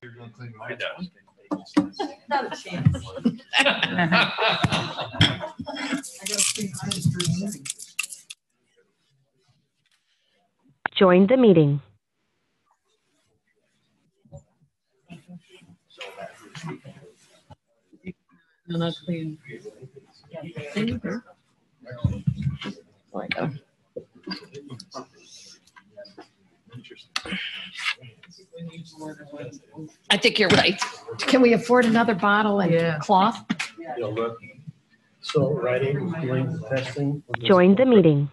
Not a chance. Join the meeting. Not clean. I think you're right. Can we afford another bottle and cloth? So writing, doing testing. Join the meeting.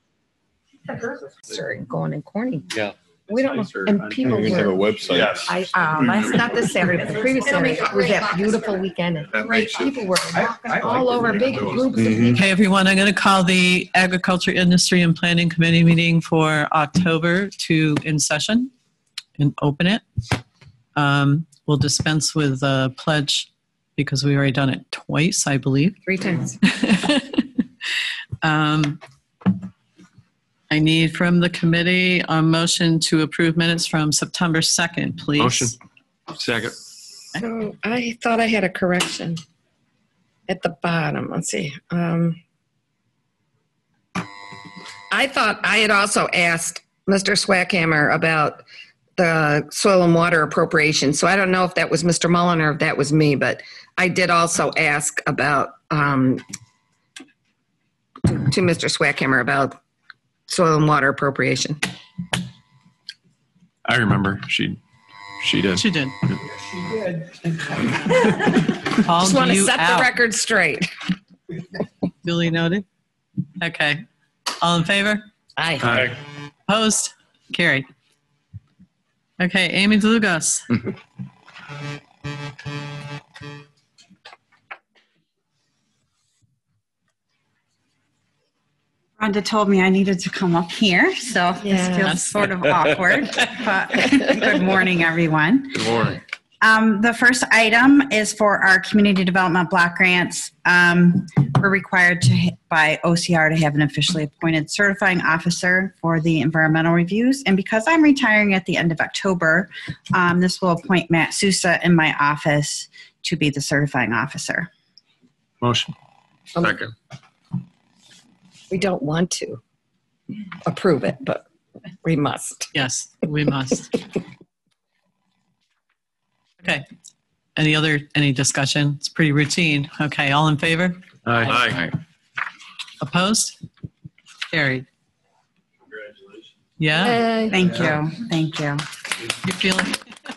Sorry, going in corny. Yeah. We don't know. And people We have a were, website. Yes. last, not this Saturday, but the previous Saturday, it was that beautiful weekend. And people were walking all over, big groups of people. Okay, everyone, I'm going to call the Agriculture, Industry, and Planning Committee meeting for October in session and open it. We'll dispense with the pledge because we've already done it twice, I believe. 3 times. I need from the committee a motion to approve minutes from September 2nd, please. Motion. Second. So I thought I had a correction at the bottom. Let's see. I thought I had also asked Mr. Swackhammer about the soil and water appropriation. So I don't know if that was Mr. Mullen or if that was me, but I did also ask about to Mr. Swackhammer about soil and water appropriation. I remember she did. She did. Just want to set the record straight. Duly noted. Okay. All in favor? Aye. Aye. Opposed? Carried. Okay, Amy DeLugos. Rhonda told me I needed to come up here, so this feels sort of awkward. But good morning, everyone. Good morning. The first item is for our community development block grants. We're required by OCR to have an officially appointed certifying officer for the environmental reviews. And because I'm retiring at the end of October, this will appoint Matt Sousa in my office to be the certifying officer. Motion. Second. We don't want to approve it, but we must. Yes, we must. Okay. Any discussion? It's pretty routine. Okay, all in favor? Aye. Opposed? Carried. Congratulations. Yeah? Thank you. Thank you. You feeling?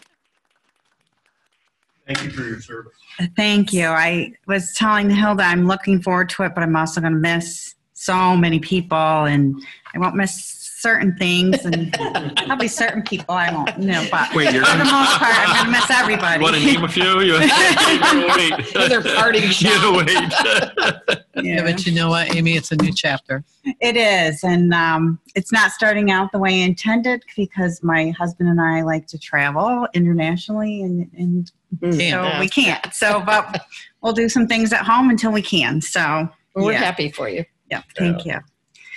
Thank you for your service. Thank you. I was telling Hilda I'm looking forward to it, but I'm also going to miss so many people, and I won't miss certain things, and probably certain people I won't, but Wait, for the most part, I'm going to miss everybody. You want to name a few? You wait. They're parting You wait. Yeah, but you know what, Amy? It's a new chapter. It is, and it's not starting out the way I intended because my husband and I like to travel internationally, and so we can't. So, but we'll do some things at home until we can. So We're happy for you. Yeah, thank you.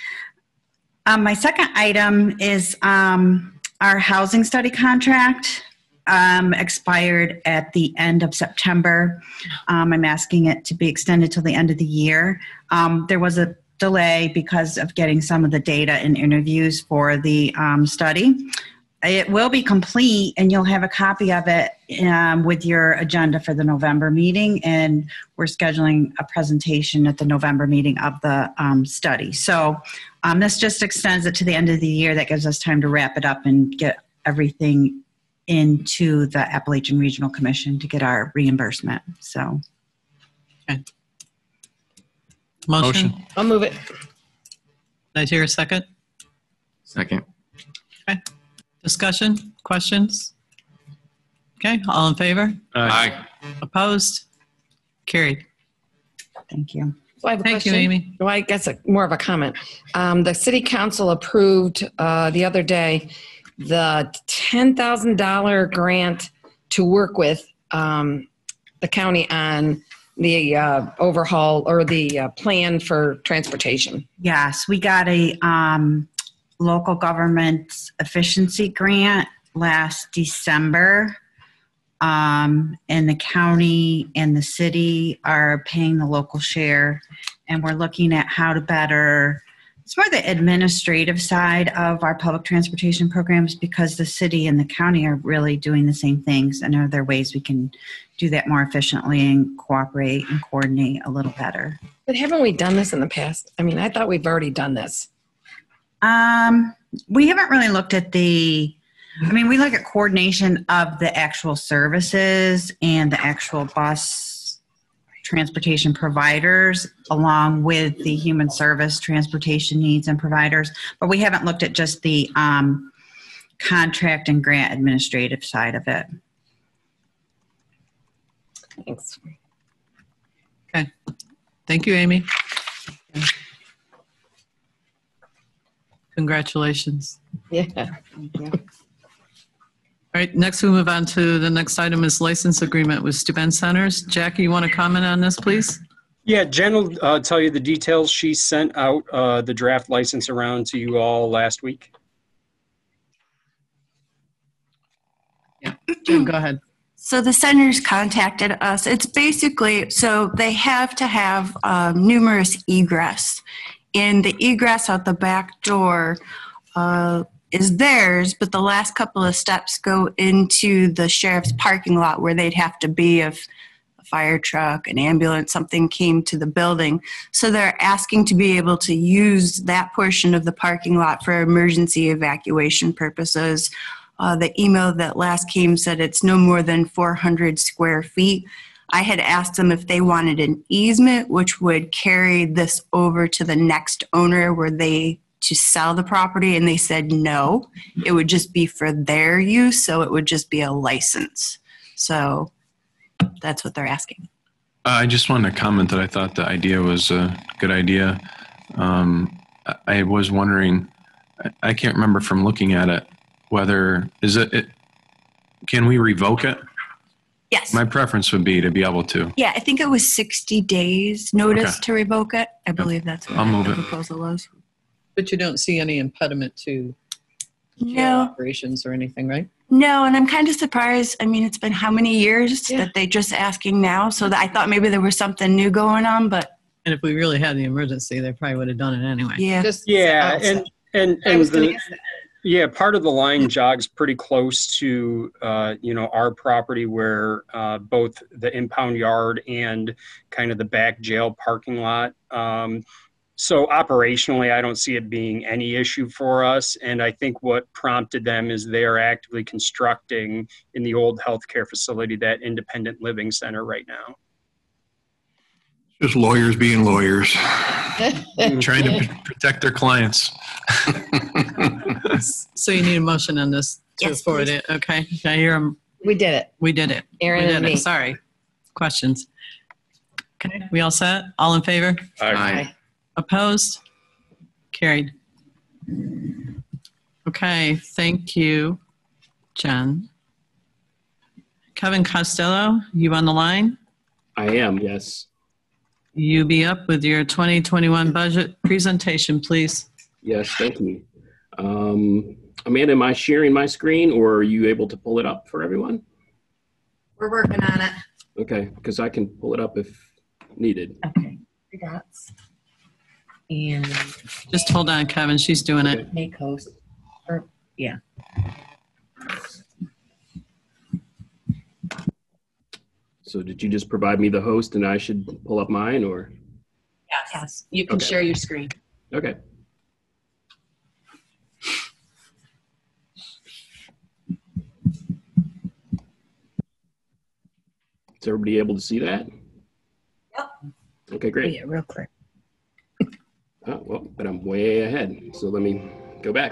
My second item is our housing study contract expired at the end of September. I'm asking it to be extended till the end of the year. There was a delay because of getting some of the data and interviews for the study. It will be complete, and you'll have a copy of it with your agenda for the November meeting, and we're scheduling a presentation at the November meeting of the study. So this just extends it to the end of the year. That gives us time to wrap it up and get everything into the Appalachian Regional Commission to get our reimbursement. So, okay. Motion. I'll move it. Did I hear a second? Second. Okay. Discussion? Questions? Okay. All in favor? Aye. Opposed? Carried. thank you. So I have a Thank question. you, Amy. Well, I guess more of a comment. The city council approved the other day the $10,000 grant to work with the county on the overhaul or the plan for transportation. Yes, we got a local government efficiency grant last December. And the county and the city are paying the local share. And we're looking at how to better, it's more the administrative side of our public transportation programs, because the city and the county are really doing the same things. And are there ways we can do that more efficiently and cooperate and coordinate a little better? But haven't we done this in the past? I mean, I thought we've already done this. We haven't really looked at we look at coordination of the actual services and the actual bus transportation providers along with the human service transportation needs and providers. But we haven't looked at just the contract and grant administrative side of it. Thanks. Okay. Thank you, Amy. Congratulations. Yeah. All right, next we move on to the next item is license agreement with Steuben Centers. Jackie, you want to comment on this, please? Yeah, Jen will tell you the details. She sent out the draft license around to you all last week. Yeah, Jen, go ahead. So the centers contacted us. It's basically, so they have to have numerous egress. And the egress out the back door is theirs, but the last couple of steps go into the sheriff's parking lot where they'd have to be if a fire truck, an ambulance, something came to the building. So they're asking to be able to use that portion of the parking lot for emergency evacuation purposes. The email that last came said it's no more than 400 square feet. I had asked them if they wanted an easement, which would carry this over to the next owner where they to sell the property, and they said no. It would just be for their use, so it would just be a license. So that's what they're asking. I just wanted to comment that I thought the idea was a good idea. I was wondering, I can't remember from looking at it, whether, can we revoke it? Yes. My preference would be to be able to. Yeah, I think it was 60 days notice Okay. to revoke it. I believe that's what I'll move the it. proposal was. But you don't see any impediment to jail No, operations or anything, right? no, and I'm kind of surprised. I mean, it's been how many years that they just asking now? So that I thought maybe there was something new going on, but And if we really had the emergency, they probably would have done it anyway. yeah. Yeah, and I was gonna the, ask that. yeah, part of the line jogs pretty close to our property where both the impound yard and kind of the back jail parking lot. So operationally, I don't see it being any issue for us. And I think what prompted them is they are actively constructing in the old healthcare facility that independent living center right now. Just lawyers being lawyers, trying to protect their clients. So you need a motion on this to Yes, forward please. it. Okay. Can I hear them? We did it. We did it. Aaron We and did me. it. Sorry. Questions? Okay. We all set? All in favor? Aye. Opposed? Carried. Okay. Thank you, Jen. Kevin Costello, you on the line? I am, yes. You be up with your 2021 budget presentation, please. Yes, thank you. Amanda, am I sharing my screen or are you able to pull it up for everyone? We're working on it. Okay, because I can pull it up if needed. Okay. Regards. And Just hold on, Kevin. She's doing it. make host. Or, yeah. So did you just provide me the host and I should pull up mine or? Yes. You can Okay. share your screen. Okay. Is everybody able to see that? Yep. Okay, great. Yeah, real quick. Oh, well, but I'm way ahead. So let me go back.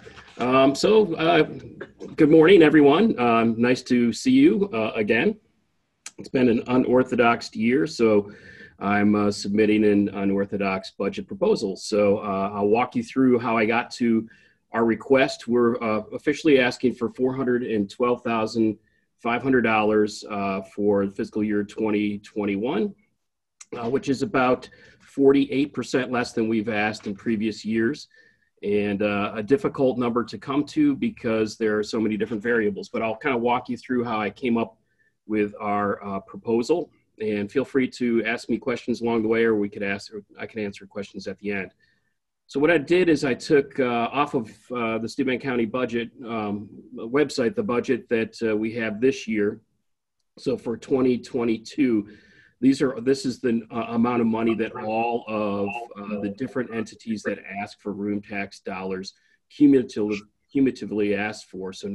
Good morning, everyone. Nice to see you again. It's been an unorthodox year, so I'm submitting an unorthodox budget proposal. So I'll walk you through how I got to our request. We're officially asking for $412,500 for fiscal year 2021, which is about 48% less than we've asked in previous years, and a difficult number to come to because there are so many different variables. But I'll kind of walk you through how I came up with our proposal. And feel free to ask me questions along the way, or I can answer questions at the end. So what I did is I took off of the Steuben County budget website, the budget that we have this year. So for 2022, this is the amount of money that all of the different entities that ask for room tax dollars cumulatively asked for. So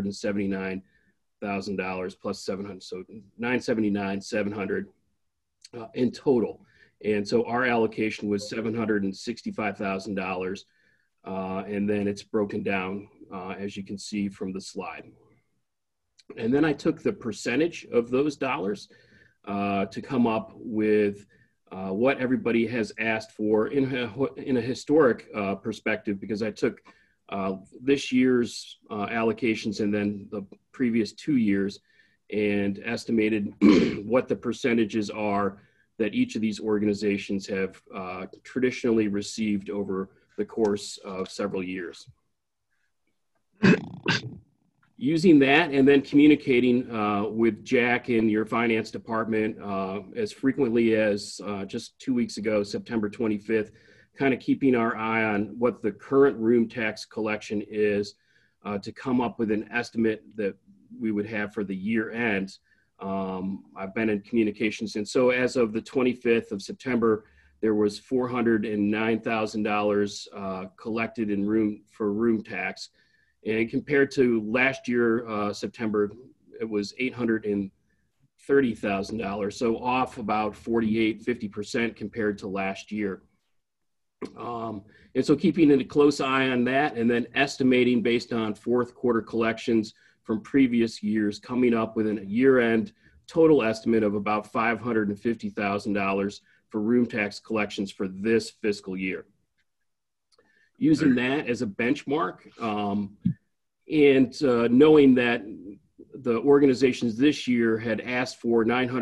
$979,000 plus 700, so $979,700 in total. And so our allocation was $765,000, and then it's broken down as you can see from the slide. And then I took the percentage of those dollars to come up with what everybody has asked for in a historic perspective, because I took this year's allocations and then the previous 2 years and estimated what the percentages are that each of these organizations have traditionally received over the course of several years. Using that and then communicating with Jack in your finance department as frequently as just 2 weeks ago, September 25th, kind of keeping our eye on what the current room tax collection is to come up with an estimate that we would have for the year end. I've been in communications, and so as of the 25th of September, there was $409,000 collected in room tax. And compared to last year, September, it was $830,000. So off about 50% compared to last year. And so keeping a close eye on that and then estimating based on fourth quarter collections from previous years, coming up with a year-end total estimate of about $550,000 for room tax collections for this fiscal year. Using that as a benchmark and knowing that the organizations this year had asked for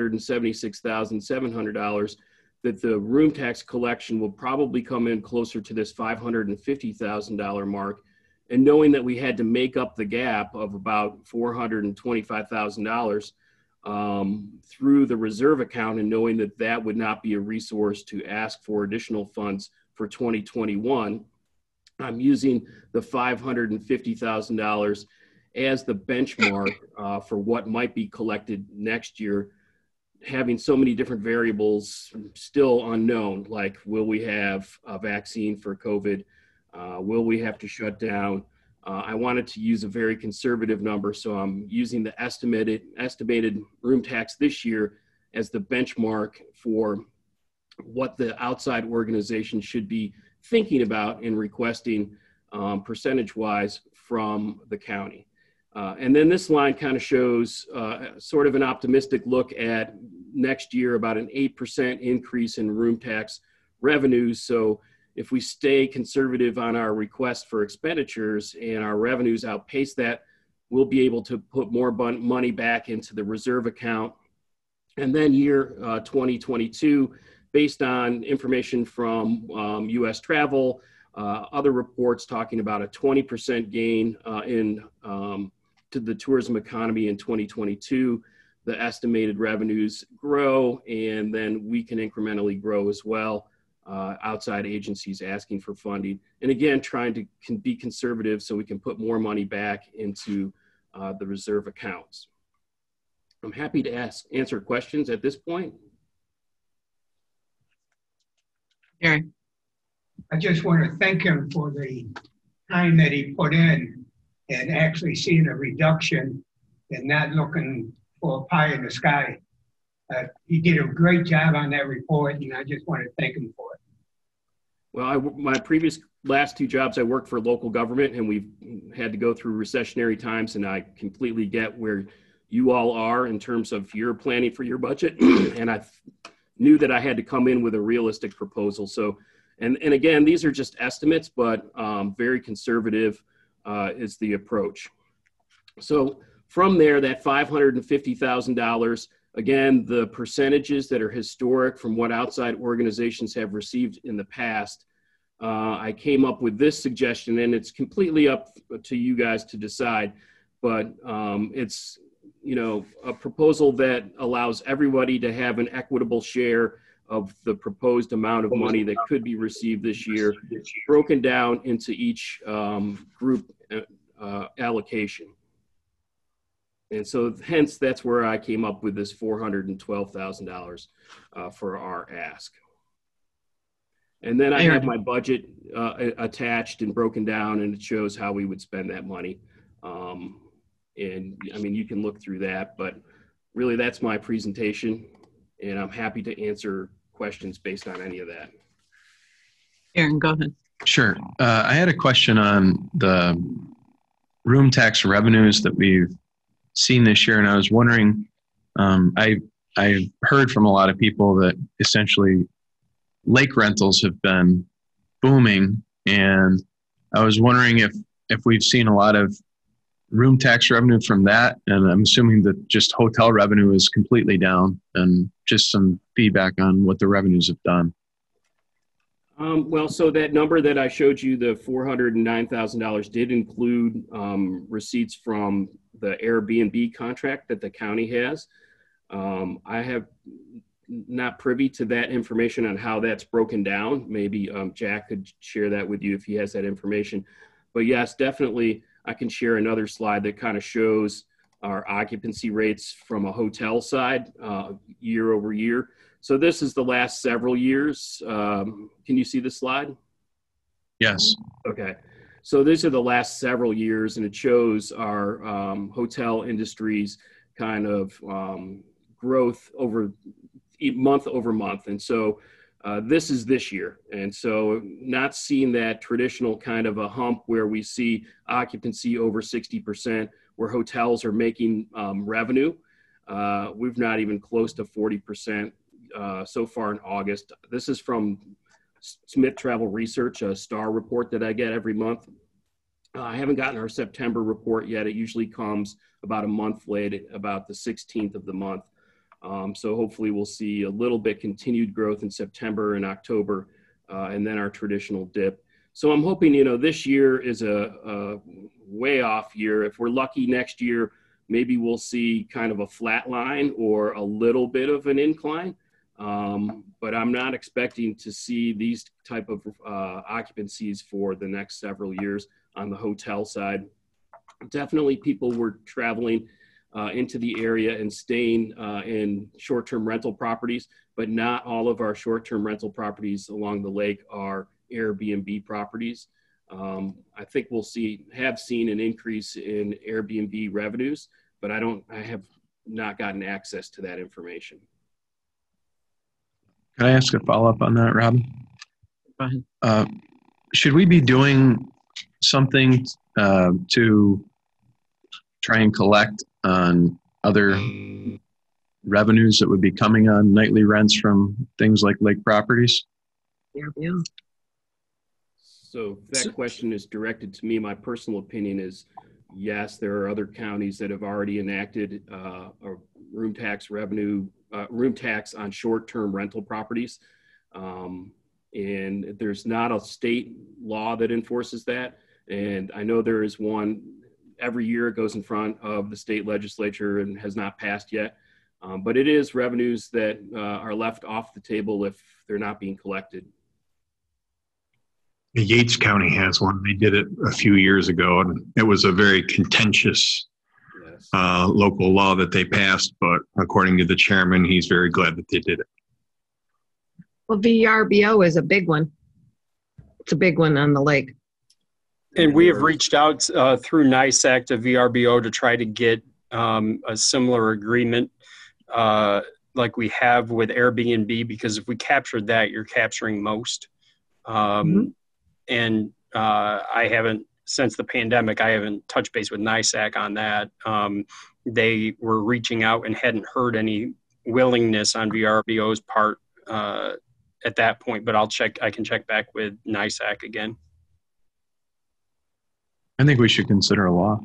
$976,700, that the room tax collection will probably come in closer to this $550,000 mark, and knowing that we had to make up the gap of about $425,000 through the reserve account, and knowing that that would not be a resource to ask for additional funds for 2021, I'm using the $550,000 as the benchmark for what might be collected next year, having so many different variables still unknown, like will we have a vaccine for COVID? Will we have to shut down? I wanted to use a very conservative number, so I'm using the estimated room tax this year as the benchmark for what the outside organization should be thinking about in requesting percentage-wise from the county. And then this line kind of shows sort of an optimistic look at next year, about an 8% increase in room tax revenues. So if we stay conservative on our request for expenditures and our revenues outpace that, we'll be able to put more money back into the reserve account. And then year 2022, based on information from U.S. Travel, other reports talking about a 20% gain to the tourism economy in 2022, the estimated revenues grow, and then we can incrementally grow as well. Outside agencies asking for funding. And again, trying to be conservative so we can put more money back into the reserve accounts. I'm happy to answer questions at this point. Gary. I just want to thank him for the time that he put in and actually seeing a reduction and not looking for a pie in the sky. He did a great job on that report, and I just want to thank him for it. Well, my previous last two jobs, I worked for local government, and we've had to go through recessionary times, and I completely get where you all are in terms of your planning for your budget. And I knew that I had to come in with a realistic proposal. So, and again, these are just estimates, but very conservative is the approach. So from there, that $550,000, again, the percentages that are historic from what outside organizations have received in the past, I came up with this suggestion, and it's completely up to you guys to decide, but it's a proposal that allows everybody to have an equitable share of the proposed amount of money that could be received this year, broken down into each group allocation. And so hence that's where I came up with this $412,000 for our ask. And then I have my budget attached and broken down, and it shows how we would spend that money. And I mean, you can look through that, but really that's my presentation, and I'm happy to answer questions based on any of that. Aaron, go ahead. Sure. I had a question on the room tax revenues that we've seen this year, and I was wondering, I've heard from a lot of people that essentially lake rentals have been booming, and I was wondering if we've seen a lot of room tax revenue from that, and I'm assuming that just hotel revenue is completely down, and just some feedback on what the revenues have done. Well, so that number that I showed you, the $409,000, did include receipts from the Airbnb contract that the county has. I have not privy to that information on how that's broken down. Maybe Jack could share that with you if he has that information. But yes, definitely, I can share another slide that kind of shows our occupancy rates from a hotel side year over year. So this is the last several years. Can you see the slide? Yes. Okay. So these are the last several years, and it shows our hotel industry's kind of growth over month over month. And so this is this year. And so not seeing that traditional kind of a hump where we see occupancy over 60%, where hotels are making revenue. We've not even close to 40% so far in August. This is from Smith Travel Research, a STAR report that I get every month. I haven't gotten our September report yet. It usually comes about a month late, about the 16th of the month. So hopefully we'll see a little bit continued growth in September and October, and then our traditional dip. So I'm hoping, this year is a way off year. If we're lucky next year, maybe we'll see kind of a flat line or a little bit of an incline. But I'm not expecting to see these type of occupancies for the next several years on the hotel side. Definitely people were traveling into the area and staying in short-term rental properties, but not all of our short-term rental properties along the lake are Airbnb properties. I think we'll have seen an increase in Airbnb revenues, but I have not gotten access to that information. Can I ask a follow-up on that, Rob? Go ahead. Should we be doing something to try and collect on other revenues that would be coming on nightly rents from things like lake properties? Yeah. So that question is directed to me. My personal opinion is yes, there are other counties that have already enacted a room tax on short-term rental properties. And there's not a state law that enforces that. And I know there is one every year. It goes in front of the state legislature and has not passed yet. But it is revenues that are left off the table if they're not being collected. Yates County has one. They did it a few years ago, and it was a very contentious local law that they passed. But according to the chairman, he's very glad that they did it. Well, VRBO is a big one. It's a big one on the lake. And we have reached out through NISAC to VRBO to try to get a similar agreement like we have with Airbnb, because if we captured that, you're capturing most. And I haven't, since the pandemic, I haven't touched base with NISAC on that. They were reaching out and hadn't heard any willingness on VRBO's part at that point, but I can check back with NISAC again. I think we should consider a law.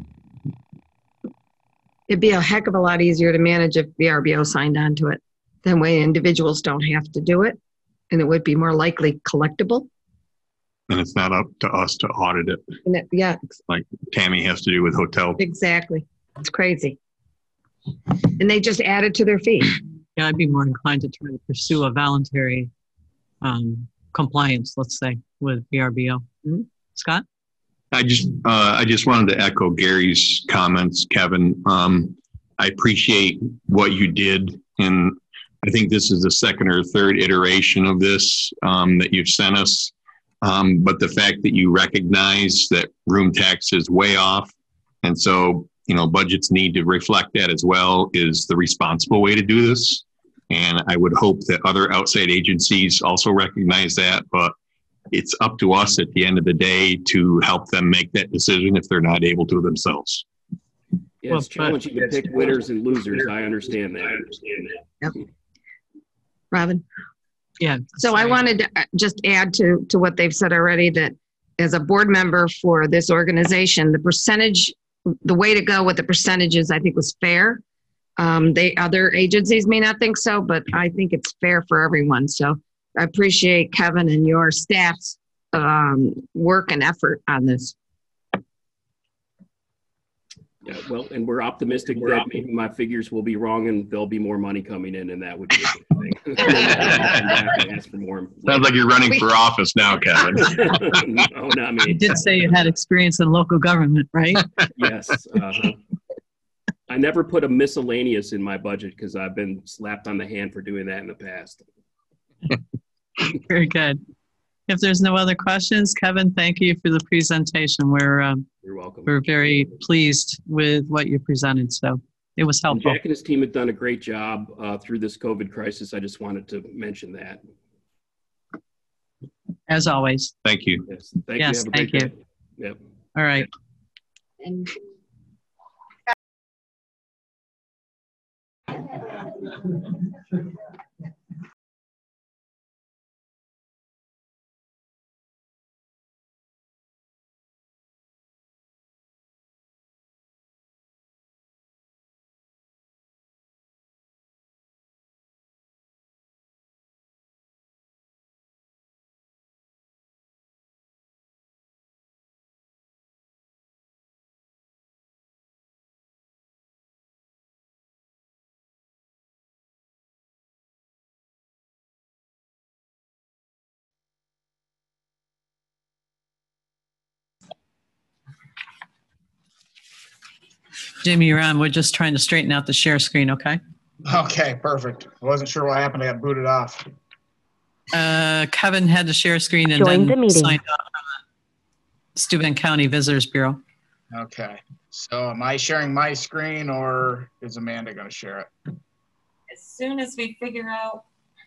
It'd be a heck of a lot easier to manage if VRBO signed on to it. That way individuals don't have to do it, and it would be more likely collectible. And it's not up to us to audit it. Yeah. Like Tammy has to do with hotel. Exactly. It's crazy. And they just add it to their fee. Yeah, I'd be more inclined to try to pursue a voluntary compliance, let's say, with VRBO. Scott? I just wanted to echo Gary's comments, Kevin. I appreciate what you did, and I think this is the second or third iteration of this that you've sent us. But the fact that you recognize that room tax is way off, and so budgets need to reflect that as well, is the responsible way to do this. And I would hope that other outside agencies also recognize that, but it's up to us at the end of the day to help them make that decision if they're not able to themselves. Yeah, it's challenging to pick winners and losers. I understand that. Yep. Robin? Yeah. So I wanted to just add to what they've said already, that as a board member for this organization, the way to go with the percentages, I think, was fair. Other agencies may not think so, but I think it's fair for everyone. So I appreciate Kevin and your staff's work and effort on this. Yeah, well, and we're optimistic that maybe my figures will be wrong and there'll be more money coming in, and that would be a good thing. Ask for more. Sounds like you're running for office now, Kevin. No, not me. You did say you had experience in local government, right? Yes. I never put a miscellaneous in my budget because I've been slapped on the hand for doing that in the past. Very good. If there's no other questions, Kevin, thank you for the presentation. You're welcome. We're very pleased with what you presented, so it was helpful. Jack and his team have done a great job through this COVID crisis. I just wanted to mention that. As always. Thank you. Yes, thank Yes, you. Have a great thank day. you. Yep. All right. And Jamie, you're on. We're just trying to straighten out the share screen, okay? Okay, perfect. I wasn't sure what happened. I got booted off. Kevin had to share screen and Join the then meeting. signed off from the Steuben County Visitors Bureau. Okay. So am I sharing my screen or is Amanda going to share it? As soon as we figure out,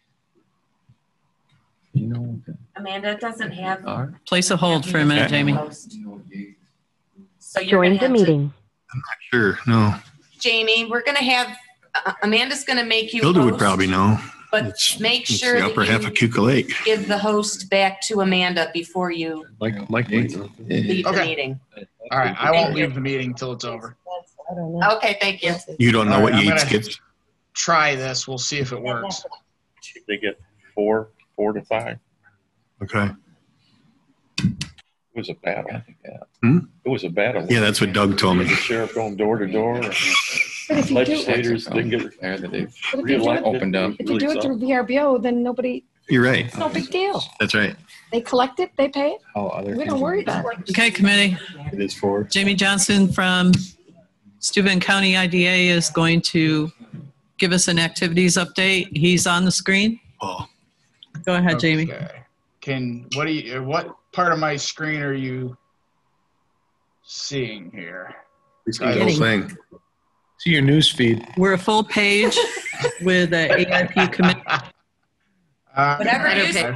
Amanda doesn't have. Place a hold for a minute, Jamie. So you're Join gonna the have to- meeting. Sure, no. Jamie, we're gonna have, Amanda's gonna make you. Hilda would host, probably know. But make sure the that upper half you of Cuca Lake. give the host back to Amanda before you Mike leave the Okay. meeting. All right. I won't leave the meeting till it's over. Okay, thank you. You don't know All what right, I'm Yates gonna gets. Try this. We'll see if it works. They get 4 to 5. Okay. It was a battle. Hmm? It was a battle. Yeah, that's what Doug told me. The sheriff going door to door. if you Legislators didn't get reelected. opened up. If you do it through VRBO, then nobody, You're right. it's no big deal. That's right. They collect it, they pay it. We don't worry about it. Okay, committee. It is for. Jamie Johnson from Steuben County IDA is going to give us an activities update. He's on the screen. Oh. Go ahead, Jamie. Okay. What part of my screen are you seeing here? The whole thing. See your news feed. We're a full page with the AIP committee. Whatever you okay. say.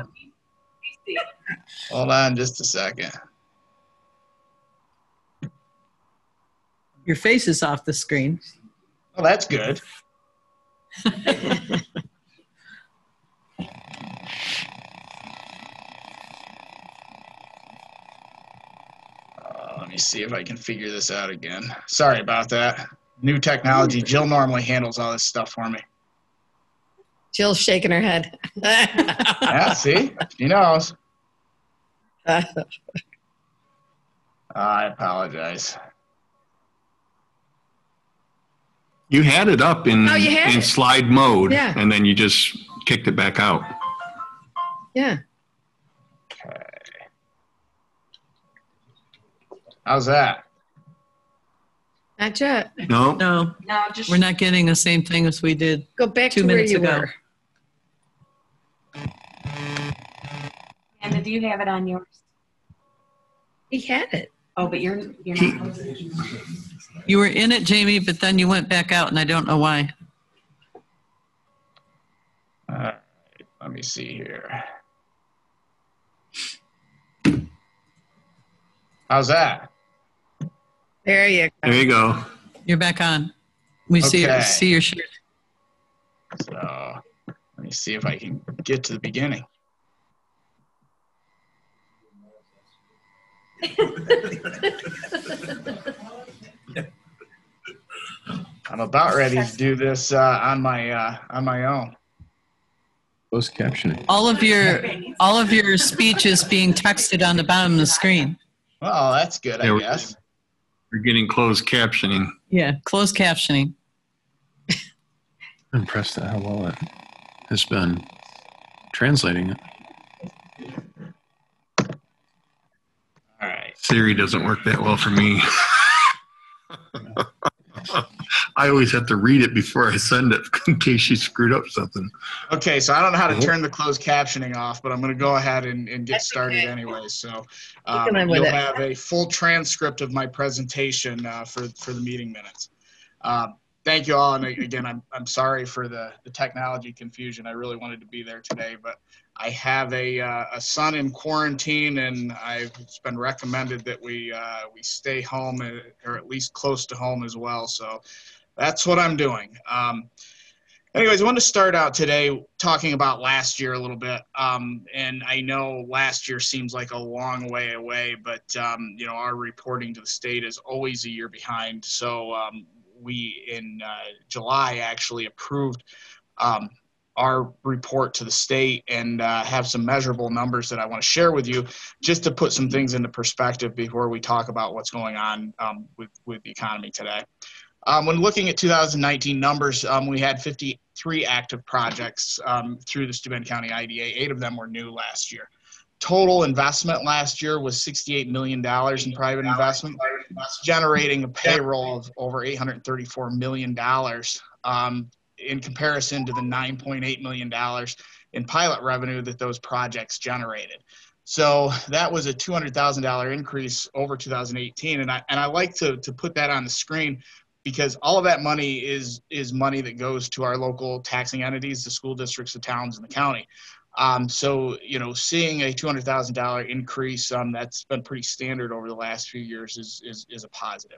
Hold on just a second. Your face is off the screen. Oh, that's good. Let me see if I can figure this out again. Sorry about that. New technology. Jill normally handles all this stuff for me. Jill's shaking her head. Yeah, see? She knows. I apologize. You had it up in, Oh, you had in it. slide mode, Yeah. and then you just kicked it back out. Yeah. How's that? Not yet. No? No, No, just we're not getting the same thing as we did. Go back 2 to where minutes you ago. were. Amanda, do you have it on yours? He had it. Oh, but you're not. You were in it, Jamie, but then you went back out, and I don't know why. All right, let me see here. How's that? There you go. There you go. You're back on. We Okay. see your shirt. So let me see if I can get to the beginning. I'm about ready to do this on my own. Closed captioning. All of your speech is being texted on the bottom of the screen. Well, that's good, I Yeah, guess. We're getting closed captioning. Yeah, closed captioning. I'm impressed at how well it has been translating it. All right. Siri doesn't work that well for me. I always have to read it before I send it in case she screwed up something. Okay, so I don't know how to turn the closed captioning off, but I'm going to go ahead and get started anyway. So can live with you'll it. have a full transcript of my presentation for the meeting minutes. Thank you all, and again, I'm sorry for the technology confusion. I really wanted to be there today, but I have a son in quarantine, and it's been recommended that we stay home or at least close to home as well. So that's what I'm doing. Anyways, I want to start out today talking about last year a little bit. And I know last year seems like a long way away, but our reporting to the state is always a year behind. So we in July actually approved our report to the state and have some measurable numbers that I want to share with you just to put some things into perspective before we talk about what's going on with the economy today. When looking at 2019 numbers, we had 53 active projects through the Steuben County IDA. 8 of them were new last year. Total investment last year was $68 million in private investment, generating a payroll of over $834 million in comparison to the $9.8 million in pilot revenue that those projects generated. So that was a $200,000 increase over 2018. And I like to put that on the screen because all of that money is money that goes to our local taxing entities, the school districts, the towns, and the county. So, seeing a $200,000 increase, that's been pretty standard over the last few years is a positive.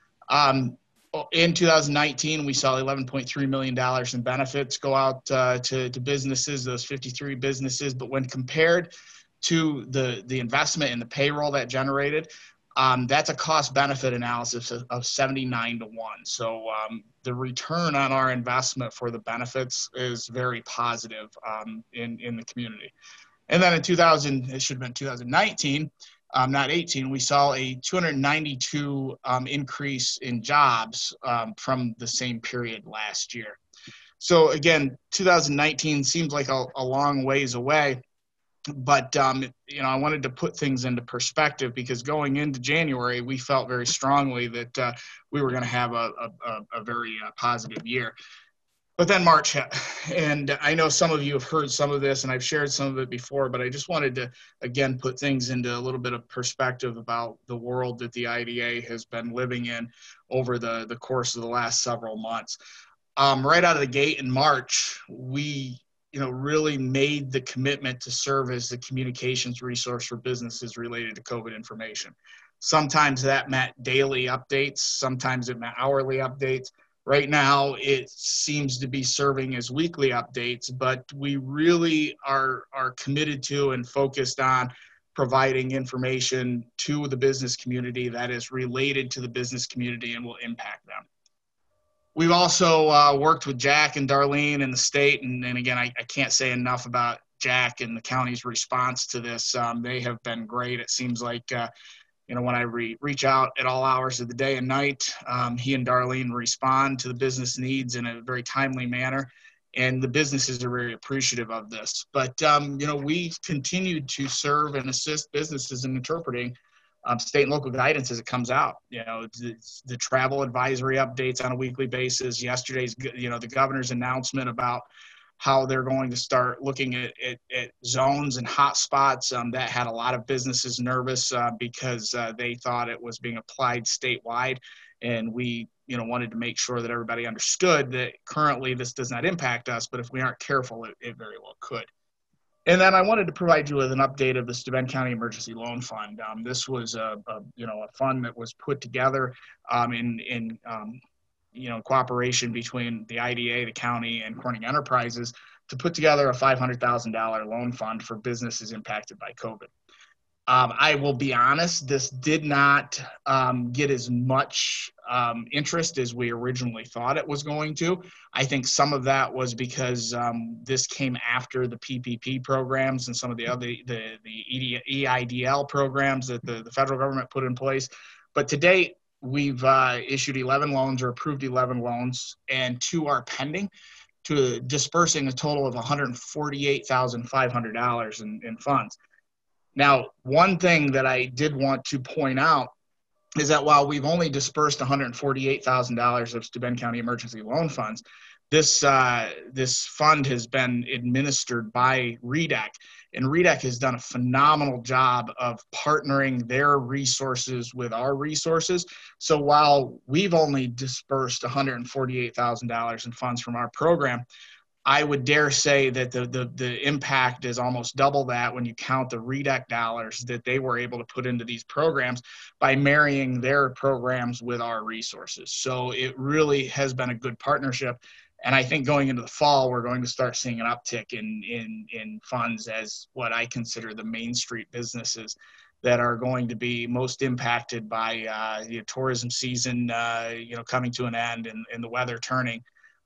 In 2019, we saw $11.3 million in benefits go out to businesses, those 53 businesses. But when compared to the investment in the payroll that generated, that's a cost benefit analysis of 79 to 1. So the return on our investment for the benefits is very positive in the community. And then it should have been 2019, not 18, we saw a 292 increase in jobs from the same period last year. So again, 2019 seems like a long ways away. But, I wanted to put things into perspective because going into January, we felt very strongly that we were going to have a very positive year. But then March hit. And I know some of you have heard some of this and I've shared some of it before, but I just wanted to, again, put things into a little bit of perspective about the world that the IDA has been living in over the course of the last several months. Right out of the gate in March, we really made the commitment to serve as the communications resource for businesses related to COVID information. Sometimes that meant daily updates. Sometimes it meant hourly updates. Right now, it seems to be serving as weekly updates, but we really are committed to and focused on providing information to the business community that is related to the business community and will impact them. We've also worked with Jack and Darlene and the state, and again, I can't say enough about Jack and the county's response to this. They have been great. It seems like, when I reach out at all hours of the day and night, he and Darlene respond to the business needs in a very timely manner. And the businesses are very appreciative of this. But, we continue to serve and assist businesses in interpreting state and local guidance as it comes out. The travel advisory updates on a weekly basis. Yesterday's, the governor's announcement about how they're going to start looking at zones and hot spots. That had a lot of businesses nervous because they thought it was being applied statewide. And we, wanted to make sure that everybody understood that currently this does not impact us, but if we aren't careful, it very well could. And then I wanted to provide you with an update of the Steuben County Emergency Loan Fund. This was a fund that was put together in cooperation between the IDA, the county, and Corning Enterprises to put together a $500,000 loan fund for businesses impacted by COVID. I will be honest, this did not get as much interest as we originally thought it was going to. I think some of that was because this came after the PPP programs and some of the other the EIDL programs that the federal government put in place. But to date, we've issued 11 loans or approved 11 loans, and 2 are pending, to dispersing a total of $148,500 in funds. Now, one thing that I did want to point out is that while we've only dispersed $148,000 of Steuben County emergency loan funds, this fund has been administered by REDEC, and REDEC has done a phenomenal job of partnering their resources with our resources. So while we've only dispersed $148,000 in funds from our program, I would dare say that the impact is almost double that when you count the REDEC dollars that they were able to put into these programs by marrying their programs with our resources. So it really has been a good partnership. And I think going into the fall, we're going to start seeing an uptick in funds as what I consider the Main Street businesses that are going to be most impacted by the tourism season, coming to an end and the weather turning.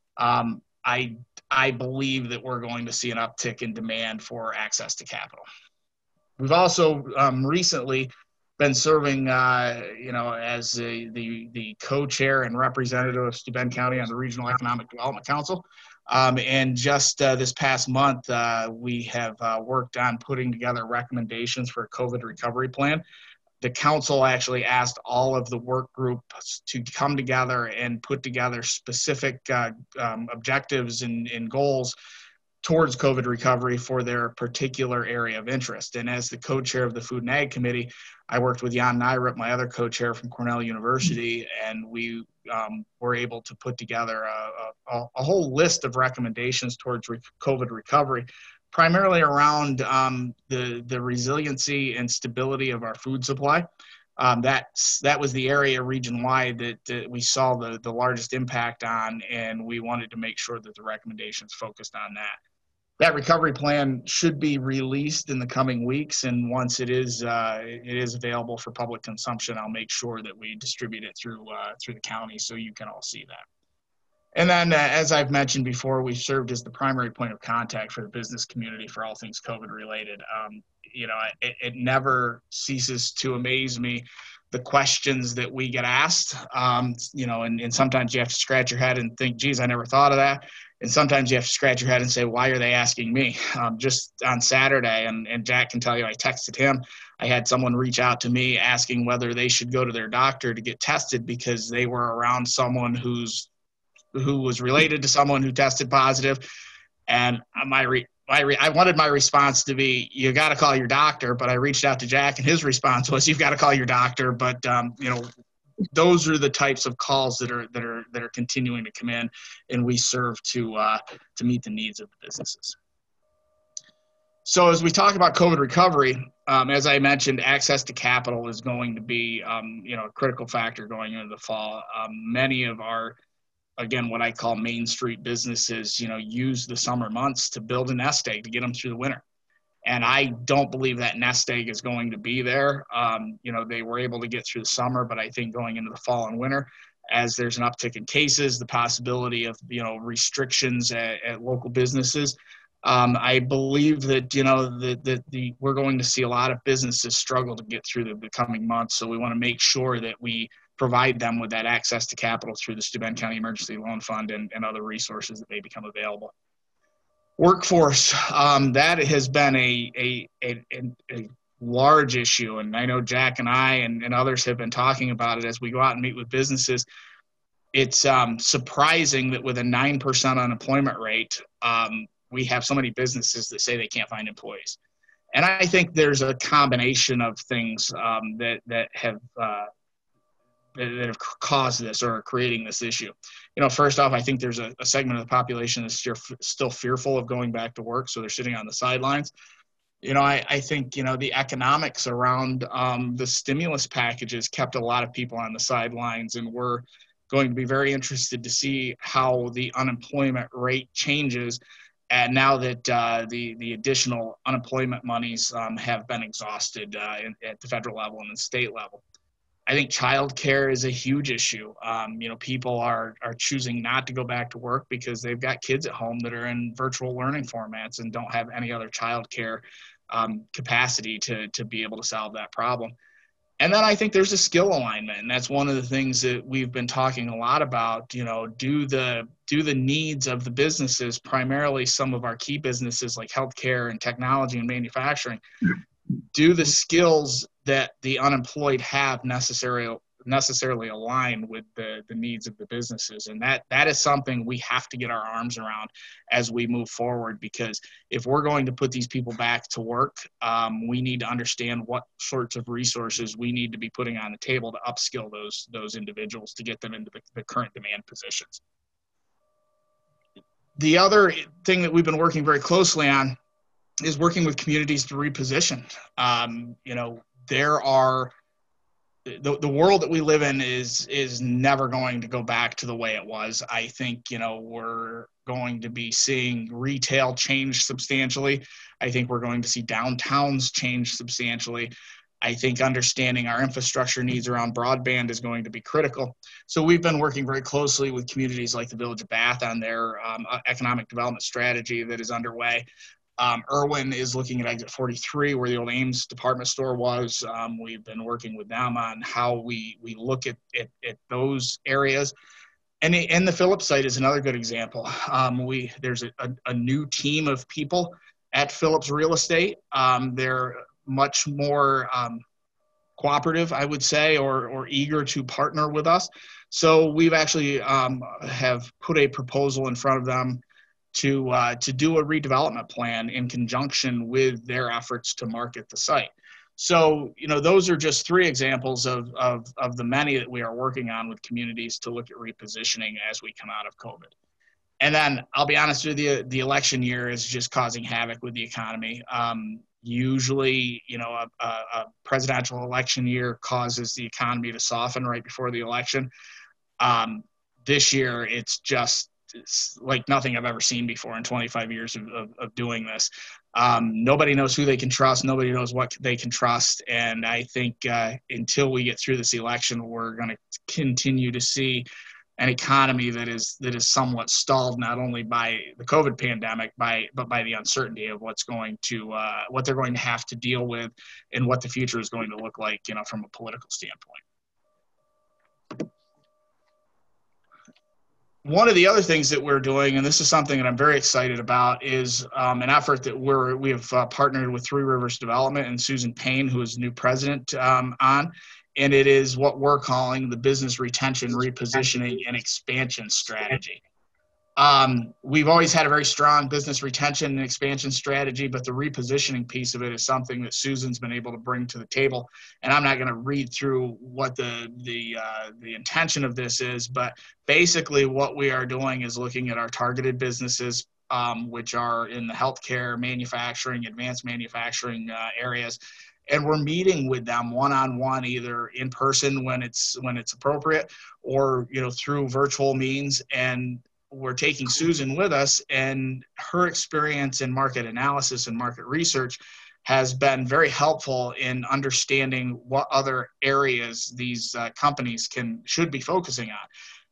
I believe that we're going to see an uptick in demand for access to capital. We've also recently been serving, as the co-chair and representative of Steuben County on the Regional Economic Development Council. And just this past month, we have worked on putting together recommendations for a COVID recovery plan. The council actually asked all of the work groups to come together and put together specific objectives and goals towards COVID recovery for their particular area of interest. And as the co-chair of the Food and Ag Committee, I worked with Jan Nyrup, my other co-chair from Cornell University, and we were able to put together a whole list of recommendations towards COVID recovery, primarily around the resiliency and stability of our food supply. That was the area region-wide that we saw the largest impact on, and we wanted to make sure that the recommendations focused on that. That recovery plan should be released in the coming weeks, and once it is available for public consumption, I'll make sure that we distribute it through the county so you can all see that. And then, as I've mentioned before, we've served as the primary point of contact for the business community for all things COVID related. It never ceases to amaze me the questions that we get asked, and sometimes you have to scratch your head and think, geez, I never thought of that. And sometimes you have to scratch your head and say, why are they asking me? Just on Saturday, and Jack can tell you, I texted him. I had someone reach out to me asking whether they should go to their doctor to get tested because they were around someone who was related to someone who tested positive. And I wanted my response to be, you got to call your doctor. But I reached out to Jack, and his response was, you've got to call your doctor. But those are the types of calls that are continuing to come in, and we serve to meet the needs of the businesses. So as we talk about COVID recovery, as I mentioned, access to capital is going to be a critical factor going into the fall. Many of our, again, what I call Main Street businesses, use the summer months to build a nest egg to get them through the winter. And I don't believe that nest egg is going to be there. They were able to get through the summer, but I think going into the fall and winter, as there's an uptick in cases, the possibility of, restrictions at local businesses, I believe that, you know, we're going to see a lot of businesses struggle to get through the coming months. So we want to make sure that we provide them with that access to capital through the Steuben County Emergency Loan Fund and other resources that may become available. Workforce, that has been a large issue. And I know Jack and I and others have been talking about it as we go out and meet with businesses. It's surprising that with a 9% unemployment rate, we have so many businesses that say they can't find employees. And I think there's a combination of things that have caused this or are creating this issue. You know, first off, I think there's a segment of the population that's still fearful of going back to work, so they're sitting on the sidelines. You know, I think, you know, the economics around the stimulus packages kept a lot of people on the sidelines, and we're going to be very interested to see how the unemployment rate changes. And now that the additional unemployment monies have been exhausted at the federal level and the state level. I think childcare is a huge issue. You know, people are choosing not to go back to work because they've got kids at home that are in virtual learning formats and don't have any other childcare capacity to be able to solve that problem. And then I think there's a skill alignment, and that's one of the things that we've been talking a lot about. You know, do the needs of the businesses, primarily some of our key businesses like healthcare and technology and manufacturing, do the skills that the unemployed have necessarily align with the needs of the businesses? And that is something we have to get our arms around as we move forward, because if we're going to put these people back to work, we need to understand what sorts of resources we need to be putting on the table to upskill those individuals to get them into the current demand positions. The other thing that we've been working very closely on is working with communities to reposition. You know, there are the world that we live in is never going to go back to the way it was. I think, you know, we're going to be seeing retail change substantially. I think we're going to see downtowns change substantially. I think understanding our infrastructure needs around broadband is going to be critical. So we've been working very closely with communities like the Village of Bath on their economic development strategy that is underway. Irwin is looking at Exit 43, where the old Ames department store was. We've been working with them on how we look at those areas. And the Phillips site is another good example. There's a new team of people at Phillips Real Estate. They're much more cooperative, I would say, or eager to partner with us. So we've actually have put a proposal in front of them to do a redevelopment plan in conjunction with their efforts to market the site. So, you know, those are just three examples of the many that we are working on with communities to look at repositioning as we come out of COVID. And then I'll be honest with you, the election year is just causing havoc with the economy. Usually, you know, a presidential election year causes the economy to soften right before the election. This year, it's like nothing I've ever seen before in 25 years of doing this. Nobody knows who they can trust. Nobody knows what they can trust. And I think until we get through this election, we're going to continue to see an economy that is somewhat stalled, not only by the COVID pandemic, but by the uncertainty of what they're going to have to deal with and what the future is going to look like, you know, from a political standpoint. One of the other things that we're doing, and this is something that I'm very excited about, is an effort that we have partnered with Three Rivers Development and Susan Payne, who is the new president, on. And it is what we're calling the business retention, repositioning, and expansion strategy. We've always had a very strong business retention and expansion strategy, but the repositioning piece of it is something that Susan's been able to bring to the table. And I'm not going to read through what the intention of this is, but basically what we are doing is looking at our targeted businesses, which are in the healthcare, manufacturing, advanced manufacturing areas. And we're meeting with them one-on-one, either in person when it's appropriate, or, you know, through virtual means. And we're taking Susan with us, and her experience in market analysis and market research has been very helpful in understanding what other areas these companies should be focusing on.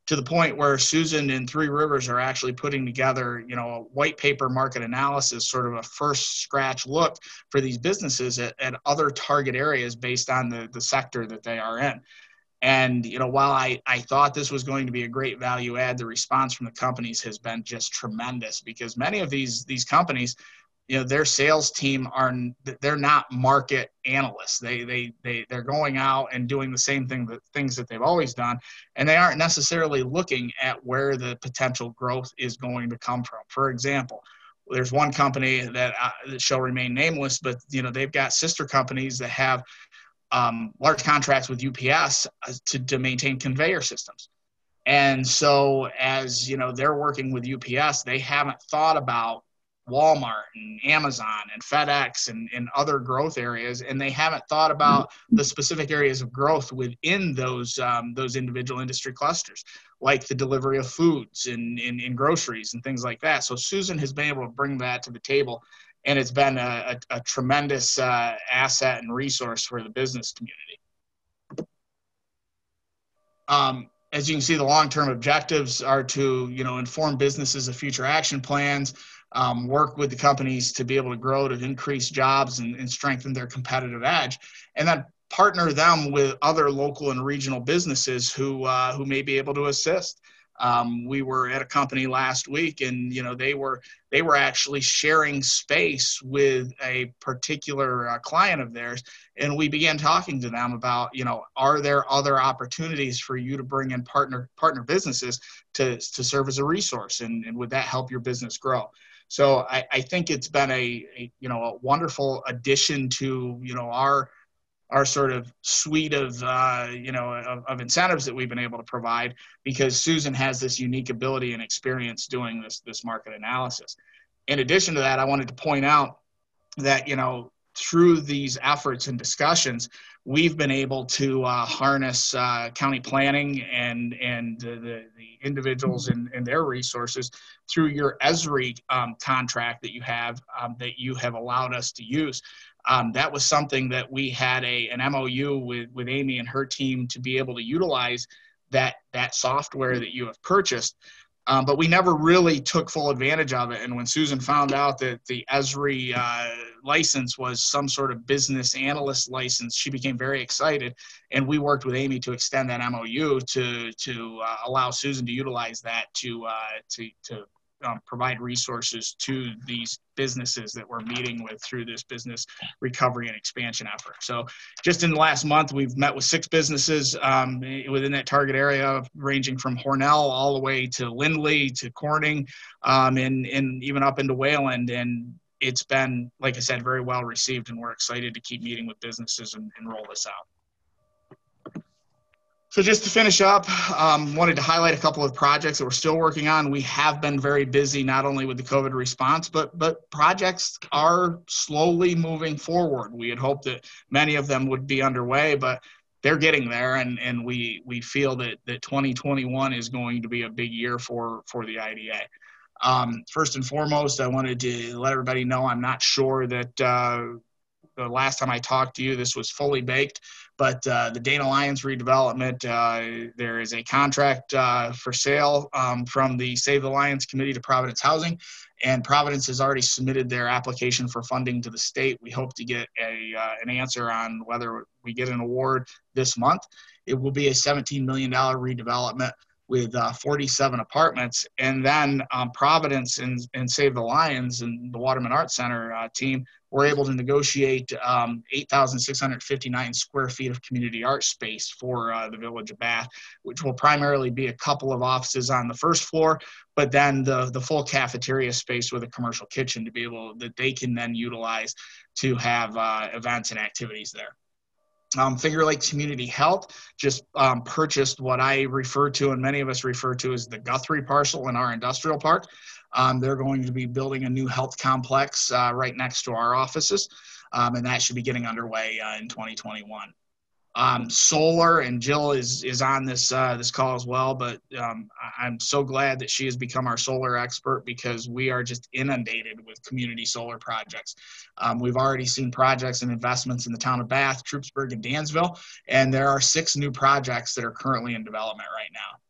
to the point where Susan and Three Rivers are actually putting together, you know, a white paper market analysis, sort of a first scratch look for these businesses at other target areas based on the sector that they are in. And, you know, while I thought this was going to be a great value add, the response from the companies has been just tremendous, because many of these companies, you know, their sales team they're not market analysts. They're going out and doing the same things that they've always done, and they aren't necessarily looking at where the potential growth is going to come from. For example, there's one company that shall remain nameless, but, you know, they've got sister companies that have large contracts with UPS to maintain conveyor systems. And so, as you know, they're working with UPS, they haven't thought about Walmart and Amazon and FedEx and other growth areas, and they haven't thought about the specific areas of growth within those individual industry clusters, like the delivery of foods in groceries and things like that. So Susan has been able to bring that to the table, and it's been a tremendous asset and resource for the business community. As you can see, the long-term objectives are to, you know, inform businesses of future action plans, work with the companies to be able to grow, to increase jobs and strengthen their competitive edge, and then partner them with other local and regional businesses who may be able to assist. We were at a company last week, and, you know, they were actually sharing space with a particular client of theirs, and we began talking to them about, you know, are there other opportunities for you to bring in partner businesses to serve as a resource, and would that help your business grow? So I think it's been a wonderful addition to, you know, our sort of suite of of incentives that we've been able to provide, because Susan has this unique ability and experience doing this market analysis. In addition to that, I wanted to point out that, you know, through these efforts and discussions, we've been able to harness county planning and the individuals and their resources through your ESRI contract that you have allowed us to use. That was something that we had an MOU with Amy and her team to be able to utilize that software that you have purchased. But we never really took full advantage of it. And when Susan found out that the ESRI license was some sort of business analyst license, she became very excited. And we worked with Amy to extend that MOU to allow Susan to utilize that to provide resources to these businesses that we're meeting with through this business recovery and expansion effort. So just in the last month, we've met with 6 businesses within that target area, ranging from Hornell all the way to Lindley to Corning, and even up into Wayland. And it's been, like I said, very well received, and we're excited to keep meeting with businesses and roll this out. So just to finish up, wanted to highlight a couple of projects that we're still working on. We have been very busy, not only with the COVID response, but projects are slowly moving forward. We had hoped that many of them would be underway, but they're getting there, and we feel that 2021 is going to be a big year for the IDA. First and foremost, I wanted to let everybody know I'm not sure that the last time I talked to you, this was fully baked, but the Dana Lyons redevelopment, there is a contract for sale from the Save the Lions Committee to Providence Housing, and Providence has already submitted their application for funding to the state. We hope to get an answer on whether we get an award this month. It will be a $17 million redevelopment with 47 apartments. And then Providence and Save the Lions and the Waterman Arts Center team were able to negotiate 8,659 square feet of community art space for the Village of Bath, which will primarily be a couple of offices on the first floor, but then the full cafeteria space with a commercial kitchen to be able that they can then utilize to have events and activities there. Finger Lakes Community Health just purchased what I refer to, and many of us refer to, as the Guthrie parcel in our industrial park. They're going to be building a new health complex right next to our offices, and that should be getting underway in 2021. Solar, and Jill is on this call as well, but I'm so glad that she has become our solar expert, because we are just inundated with community solar projects. We've already seen projects and investments in the town of Bath, Troopsburg, and Dansville, and there are 6 new projects that are currently in development right now.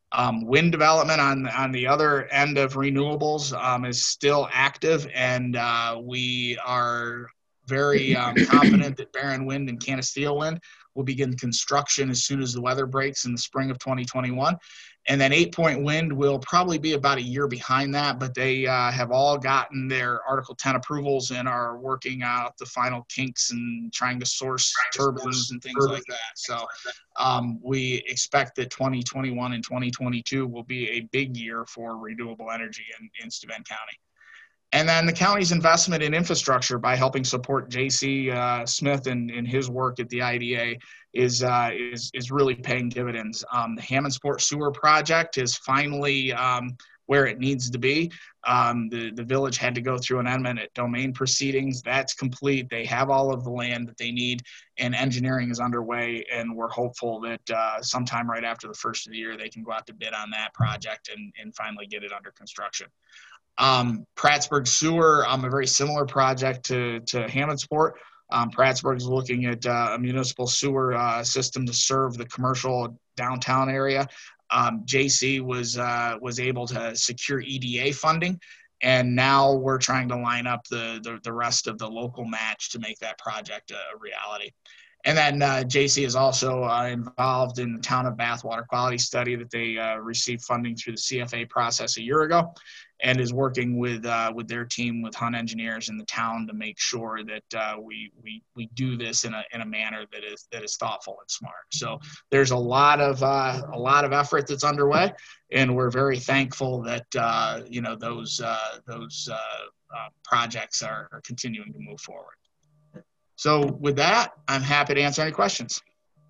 Wind development on the other end of renewables is still active, and we are very confident that Barron Wind and Canisteo Wind will begin construction as soon as the weather breaks in the spring of 2021. And then 8 Point Wind will probably be about a year behind that, but they have all gotten their Article 10 approvals and are working out the final kinks and trying to source turbines and things like that. So we expect that 2021 and 2022 will be a big year for renewable energy in Steuben County. And then the county's investment in infrastructure by helping support J.C. Smith and his work at the IDA is really paying dividends. The Hammondsport Sewer Project is finally where it needs to be. The village had to go through an eminent domain proceedings. That's complete. They have all of the land that they need, and engineering is underway, and we're hopeful that sometime right after the first of the year, they can go out to bid on that project and finally get it under construction. Prattsburg Sewer, a very similar project to Hammondsport. Prattsburg is looking at a municipal sewer system to serve the commercial downtown area. JC was able to secure EDA funding, and now we're trying to line up the rest of the local match to make that project a reality. And then JC is also involved in the town of Bath water quality study that they received funding through the CFA process a year ago, and is working with their team with Hunt engineers in the town to make sure that we do this in a manner that is thoughtful and smart. So there's a lot of effort that's underway, and we're very thankful that those projects are continuing to move forward. So with that, I'm happy to answer any questions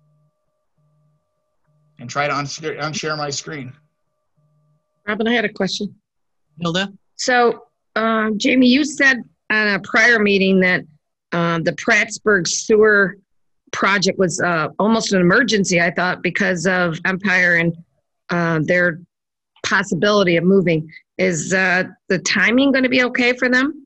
and try to unshare my screen. Robin, I had a question. Hilda? So, Jamie, you said on a prior meeting that the Prattsburg Sewer project was almost an emergency, I thought, because of Empire and their possibility of moving. Is the timing going to be okay for them?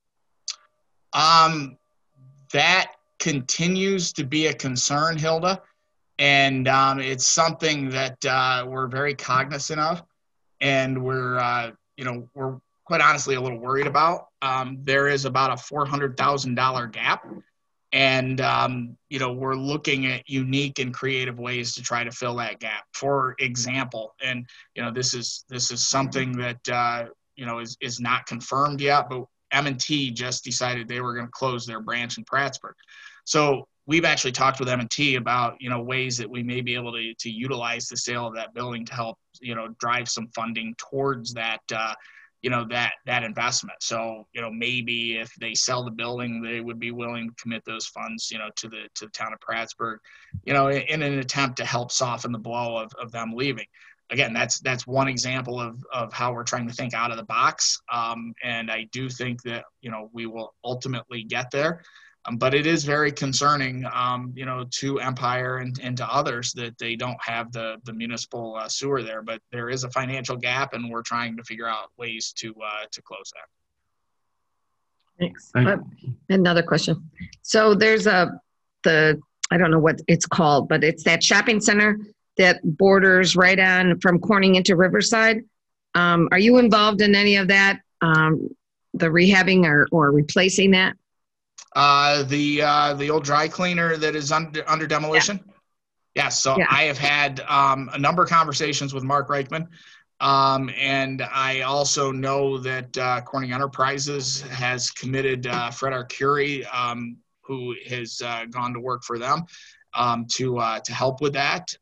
That continues to be a concern, Hilda, and it's something that we're very cognizant of, and we're quite honestly a little worried about. There is about a $400,000 gap, and we're looking at unique and creative ways to try to fill that gap. For example, and this is something that is not confirmed yet, but M&T just decided they were going to close their branch in Prattsburg. So we've actually talked with M&T about, ways that we may be able to utilize the sale of that building to help, drive some funding towards that, that investment. So, maybe if they sell the building, they would be willing to commit those funds, to the town of Prattsburg, in an attempt to help soften the blow of them leaving. Again, that's one example of how we're trying to think out of the box. And I do think that, we will ultimately get there. But it is very concerning, to Empire and to others that they don't have the municipal sewer there. But there is a financial gap, and we're trying to figure out ways to close that. Thanks. Another question. So there's I don't know what it's called, but it's that shopping center that borders right on from Corning into Riverside. Are you involved in any of that, the rehabbing or replacing that? The old dry cleaner that is under demolition? Yeah. Yes. So I have had a number of conversations with Mark Reichman. And I also know that Corning Enterprises has committed Fred Arcuri, who has gone to work for them, to help with that.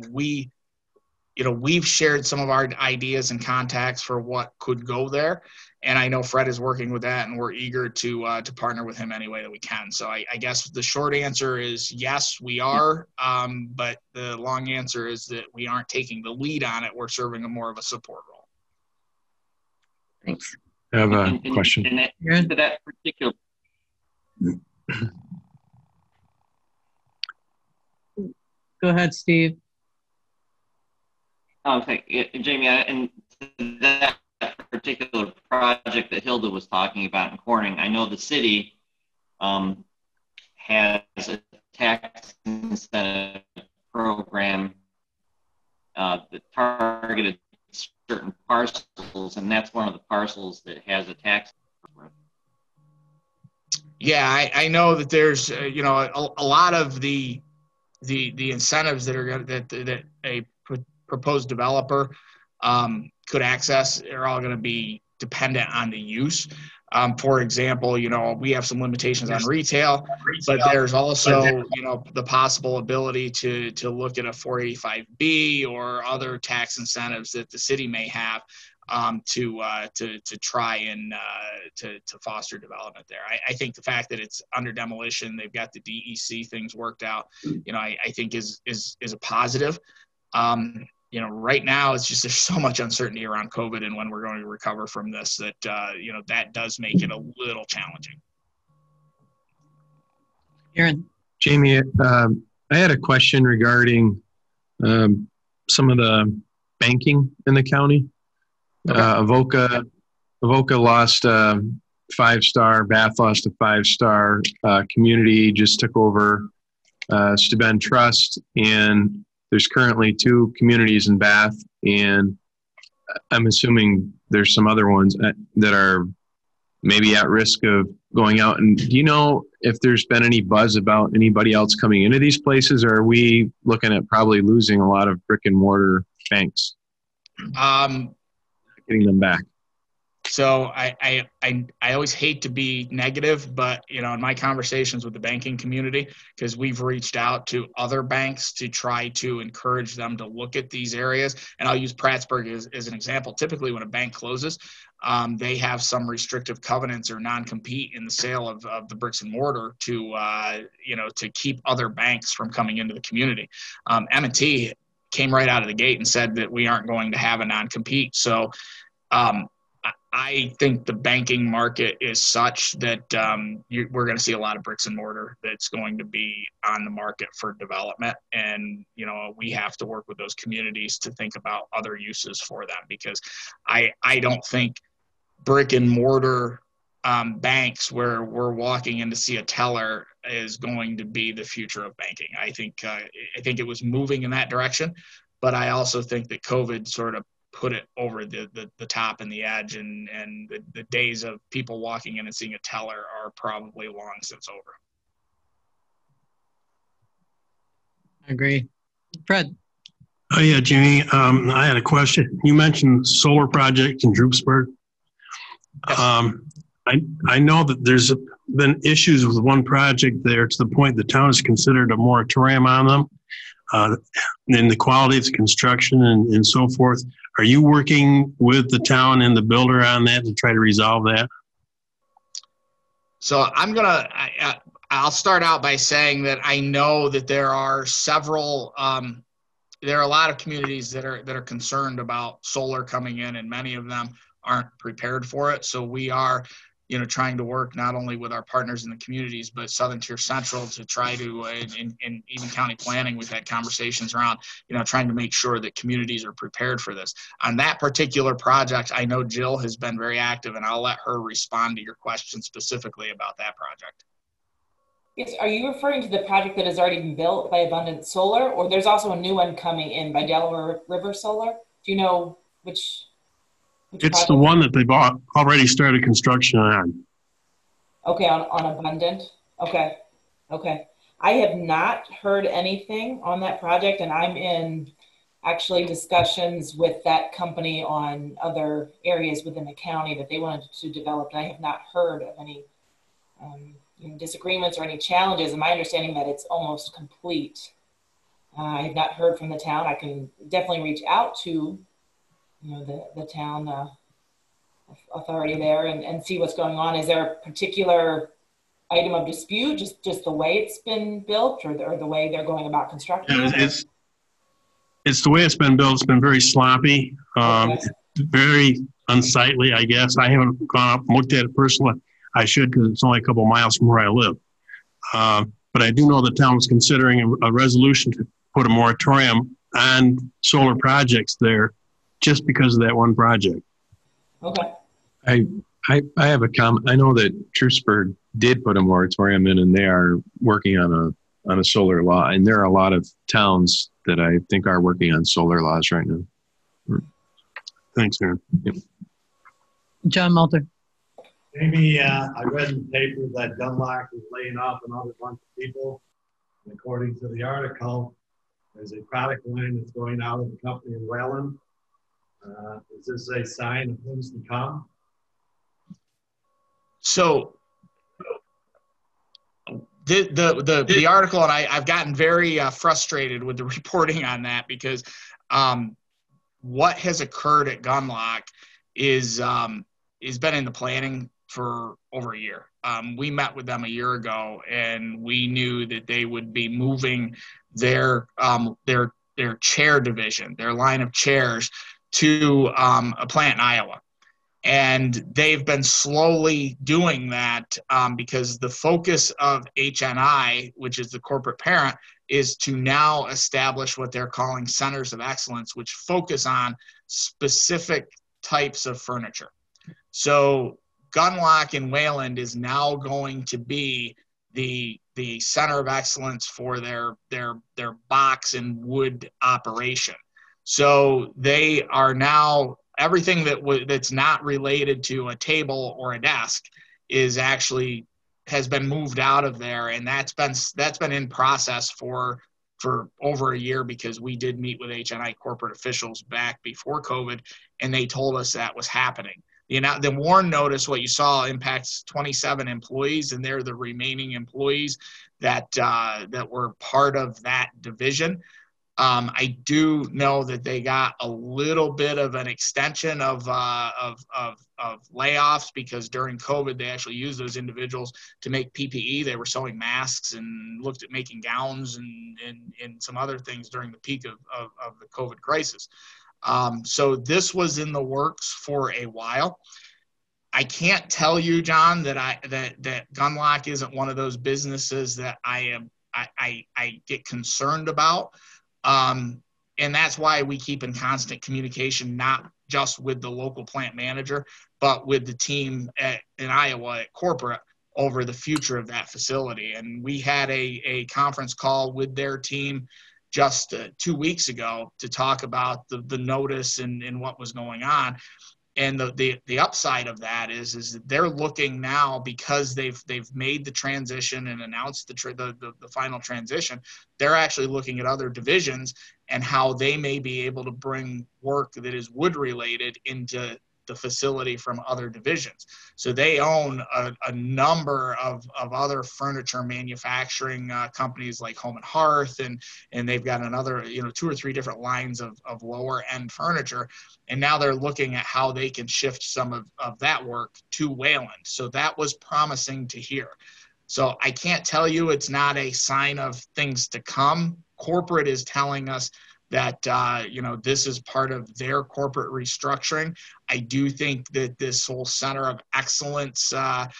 We've shared some of our ideas and contacts for what could go there. And I know Fred is working with that, and we're eager to partner with him any way that we can. So I guess the short answer is yes, we are. But the long answer is that we aren't taking the lead on it. We're serving more of a support role. Thanks. I have a question. To that particular. Go ahead, Steve. Jamie, and that particular project that Hilda was talking about in Corning, I know the city has a tax incentive program that targeted certain parcels, and that's one of the parcels that has a tax. Yeah, I know that there's you know, a lot of the incentives that are that a proposed developer could access are all going to be dependent on the use. For example, you know, we have some limitations on retail, but there's also, you know, the possible ability to look at a 485B or other tax incentives that the city may have to try and to foster development there. I think the fact that it's under demolition, they've got the DEC things worked out, you know, I think is a positive. You know, right now it's just, there's so much uncertainty around COVID and when we're going to recover from this that, you know, that does make it a little challenging. Aaron. Jamie, I had a question regarding some of the banking in the county. Okay. Avoca lost 5-star, Bath lost a 5-star, Community just took over Steuben Trust, and there's currently 2 communities in Bath, and I'm assuming there's some other ones that are maybe at risk of going out. And do you know if there's been any buzz about anybody else coming into these places, or are we looking at probably losing a lot of brick and mortar banks? Getting them back. So I always hate to be negative, but, you know, in my conversations with the banking community, because we've reached out to other banks to try to encourage them to look at these areas. And I'll use Prattsburgh as an example. Typically when a bank closes, they have some restrictive covenants or non-compete in the sale of the bricks and mortar to, you know, to keep other banks from coming into the community. M&T came right out of the gate and said that we aren't going to have a non-compete. So, I think the banking market is such that we're going to see a lot of bricks and mortar that's going to be on the market for development. And, you know, we have to work with those communities to think about other uses for them, because I don't think brick and mortar banks where we're walking in to see a teller is going to be the future of banking. I think it was moving in that direction, but I also think that COVID sort of put it over the top and the edge, and the days of people walking in and seeing a teller are probably long since over. I agree. Fred. Oh yeah, Jimmy. I had a question. You mentioned solar project in Droopsburg. Yes. I know that there's been issues with one project there to the point the town has considered a moratorium on them, and the quality of the construction and so forth. Are you working with the town and the builder on that to try to resolve that? So I'll start out by saying that I know that there are several, there are a lot of communities that are concerned about solar coming in, and many of them aren't prepared for it. So we are, you know, trying to work not only with our partners in the communities, but Southern Tier Central to try to, in even county planning, we've had conversations around, you know, trying to make sure that communities are prepared for this. On that particular project, I know Jill has been very active, and I'll let her respond to your question specifically about that project. Yes, are you referring to the project that has already been built by Abundant Solar, or there's also a new one coming in by Delaware River Solar? Do you know which it's project? The one that they've already started construction on. Okay, on Abundant. Okay. I have not heard anything on that project, and I'm in actually discussions with that company on other areas within the county that they wanted to develop, and I have not heard of any disagreements or any challenges. And my understanding that it's almost complete. I have not heard from the town. I can definitely reach out to the town authority there and see what's going on. Is there a particular item of dispute, just the way it's been built, or the way they're going about constructing it? It's the way it's been built. It's been very sloppy, very unsightly, I guess. I haven't gone up and looked at it personally. I should, because it's only a couple miles from where I live. But I do know the town is considering a resolution to put a moratorium on solar projects there just because of that one project. Okay. I have a comment. I know that Droopsburg did put a moratorium in, and they are working on on a solar law. And there are a lot of towns that I think are working on solar laws right now. Thanks, Aaron. Yep. John Mulder. Maybe I read in the paper that Gunlock is laying off another bunch of people. And according to the article, there's a product line that's going out of the company in Welland. Is this a sign of things to come? So the article, and I've gotten very frustrated with the reporting on that, because what has occurred at Gunlock is been in the planning for over a year. We met with them a year ago, and we knew that they would be moving their chair division, their line of chairs, to a plant in Iowa. And they've been slowly doing that because the focus of HNI, which is the corporate parent, is to now establish what they're calling centers of excellence, which focus on specific types of furniture. So Gunlock in Wayland is now going to be the center of excellence for their box and wood operation. So they are now, everything that's not related to a table or a desk has been moved out of there, and that's been in process for over a year, because we did meet with HNI corporate officials back before COVID, and they told us that was happening. The WARN notice, what you saw, impacts 27 employees, and they're the remaining employees that were part of that division. I do know that they got a little bit of an extension of layoffs, because during COVID, they actually used those individuals to make PPE. They were sewing masks and looked at making gowns and some other things during the peak of the COVID crisis. So this was in the works for a while. I can't tell you, John, that Gunlock isn't one of those businesses that I get concerned about. And that's why we keep in constant communication, not just with the local plant manager, but with the team in Iowa at corporate over the future of that facility. And we had a conference call with their team just 2 weeks ago to talk about the notice and what was going on. And the upside of that is that they're looking now, because they've made the transition and announced the final transition. They're actually looking at other divisions and how they may be able to bring work that is wood related into the facility from other divisions. So they own a number of other furniture manufacturing companies like Home and Hearth, and they've got another 2 or 3 different lines of lower end furniture. And now they're looking at how they can shift some of that work to Wayland. So that was promising to hear. So I can't tell you it's not a sign of things to come. Corporate is telling us that this is part of their corporate restructuring. I do think that this whole center of excellence,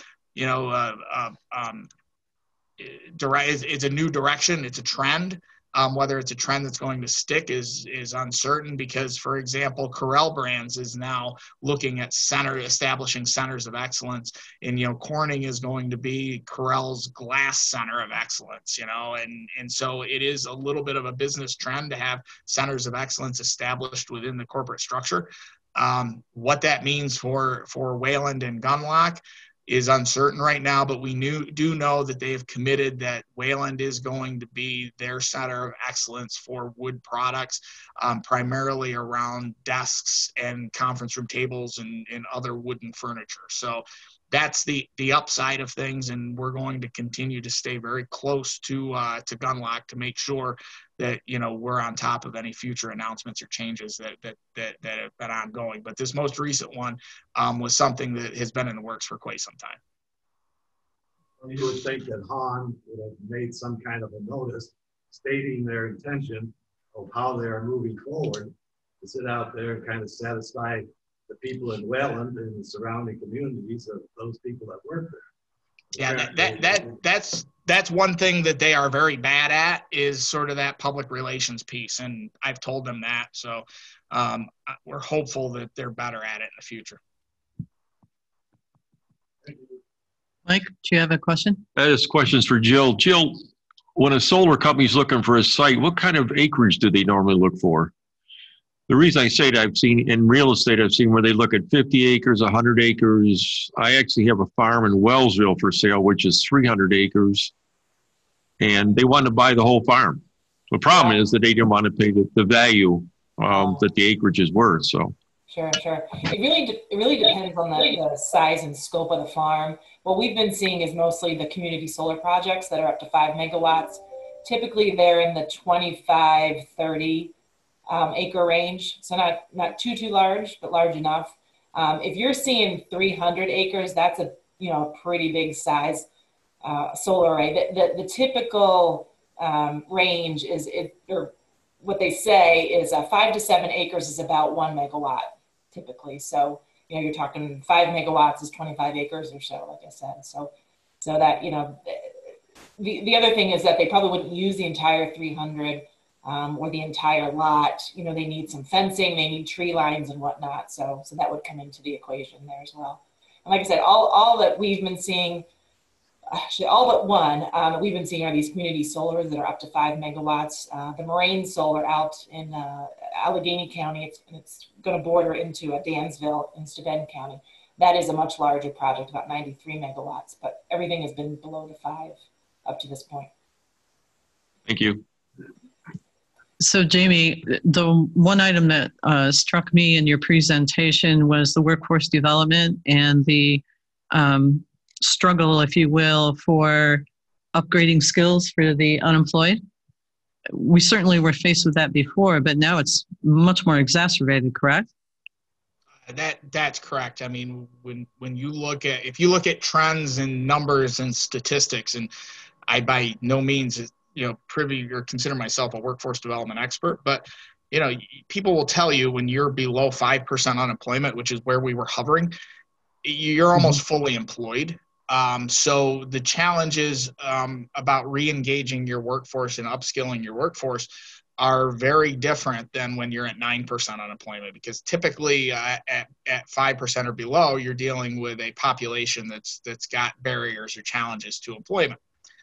it's a new direction. It's a trend. Whether it's a trend that's going to stick is uncertain, because, for example, Corel Brands is now looking at establishing centers of excellence, and Corning is going to be Corel's glass center of excellence, and so it is a little bit of a business trend to have centers of excellence established within the corporate structure. What that means for Wayland and Gunlock is uncertain right now, but we do know that they have committed that Wayland is going to be their center of excellence for wood products, primarily around desks and conference room tables and other wooden furniture. So that's the upside of things, and we're going to continue to stay very close to Gunlock to make sure that we're on top of any future announcements or changes that have been ongoing. But this most recent one was something that has been in the works for quite some time. Well, you would think that Hahn would have made some kind of a notice stating their intention of how they are moving forward, to sit out there and kind of satisfy the people in Wayland and the surrounding communities of those people that work there. Yeah, that's one thing that they are very bad at, is sort of that public relations piece, and I've told them that. So we're hopeful that they're better at it in the future. Mike, do you have a question? This question's for Jill. Jill, when a solar company's looking for a site, what kind of acreage do they normally look for? The reason I say that, I've seen in real estate, I've seen where they look at 50 acres, 100 acres. I actually have a farm in Wellsville for sale, which is 300 acres. And they want to buy the whole farm. The problem is that they didn't want to pay the value that the acreage is worth. So. Sure. It really depends on the size and scope of the farm. What we've been seeing is mostly the community solar projects that are up to 5 megawatts. Typically, they're in the 25, 30 acre range. So not too large, but large enough. If you're seeing 300 acres, that's a pretty big size solar array. The typical range is or what they say is 5 to 7 acres is about 1 megawatt typically. So you're talking 5 megawatts is 25 acres or so, like I said. So that the other thing is that they probably wouldn't use the entire 300 or the entire lot. They need some fencing, they need tree lines and whatnot. So that would come into the equation there as well. And like I said, all that we've been seeing, actually all but one that we've been seeing are these community solars that are up to 5 megawatts. The Moraine Solar out in Allegheny County, it's going to border into Dansville in Steuben County. That is a much larger project, about 93 megawatts, but everything has been below the 5 up to this point. Thank you. So Jamie, the one item that struck me in your presentation was the workforce development and the struggle, if you will, for upgrading skills for the unemployed. We certainly were faced with that before, but now it's much more exacerbated, correct? That's correct. I mean, when you look at, if you look at trends and numbers and statistics, and I by no means privy or consider myself a workforce development expert, but people will tell you when you're below 5% unemployment, which is where we were hovering, you're almost fully employed. So the challenges about re-engaging your workforce and upskilling your workforce are very different than when you're at 9% unemployment, because typically at 5% or below, you're dealing with a population that's got barriers or challenges to employment.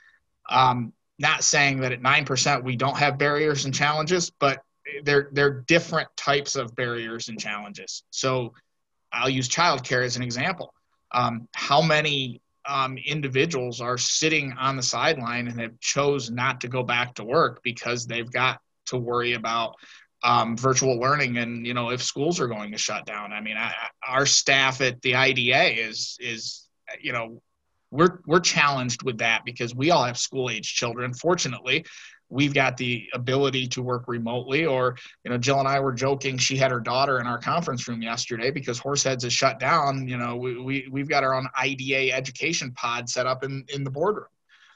Not saying that at 9% we don't have barriers and challenges, but they're different types of barriers and challenges. So I'll use childcare as an example. How many individuals are sitting on the sideline and have chose not to go back to work because they've got to worry about virtual learning and if schools are going to shut down? I mean, our staff at the IDA is we're challenged with that because we all have school age children. Fortunately, we've got the ability to work remotely, or, Jill and I were joking. She had her daughter in our conference room yesterday because Horseheads is shut down. We've got our own IDA education pod set up in the boardroom.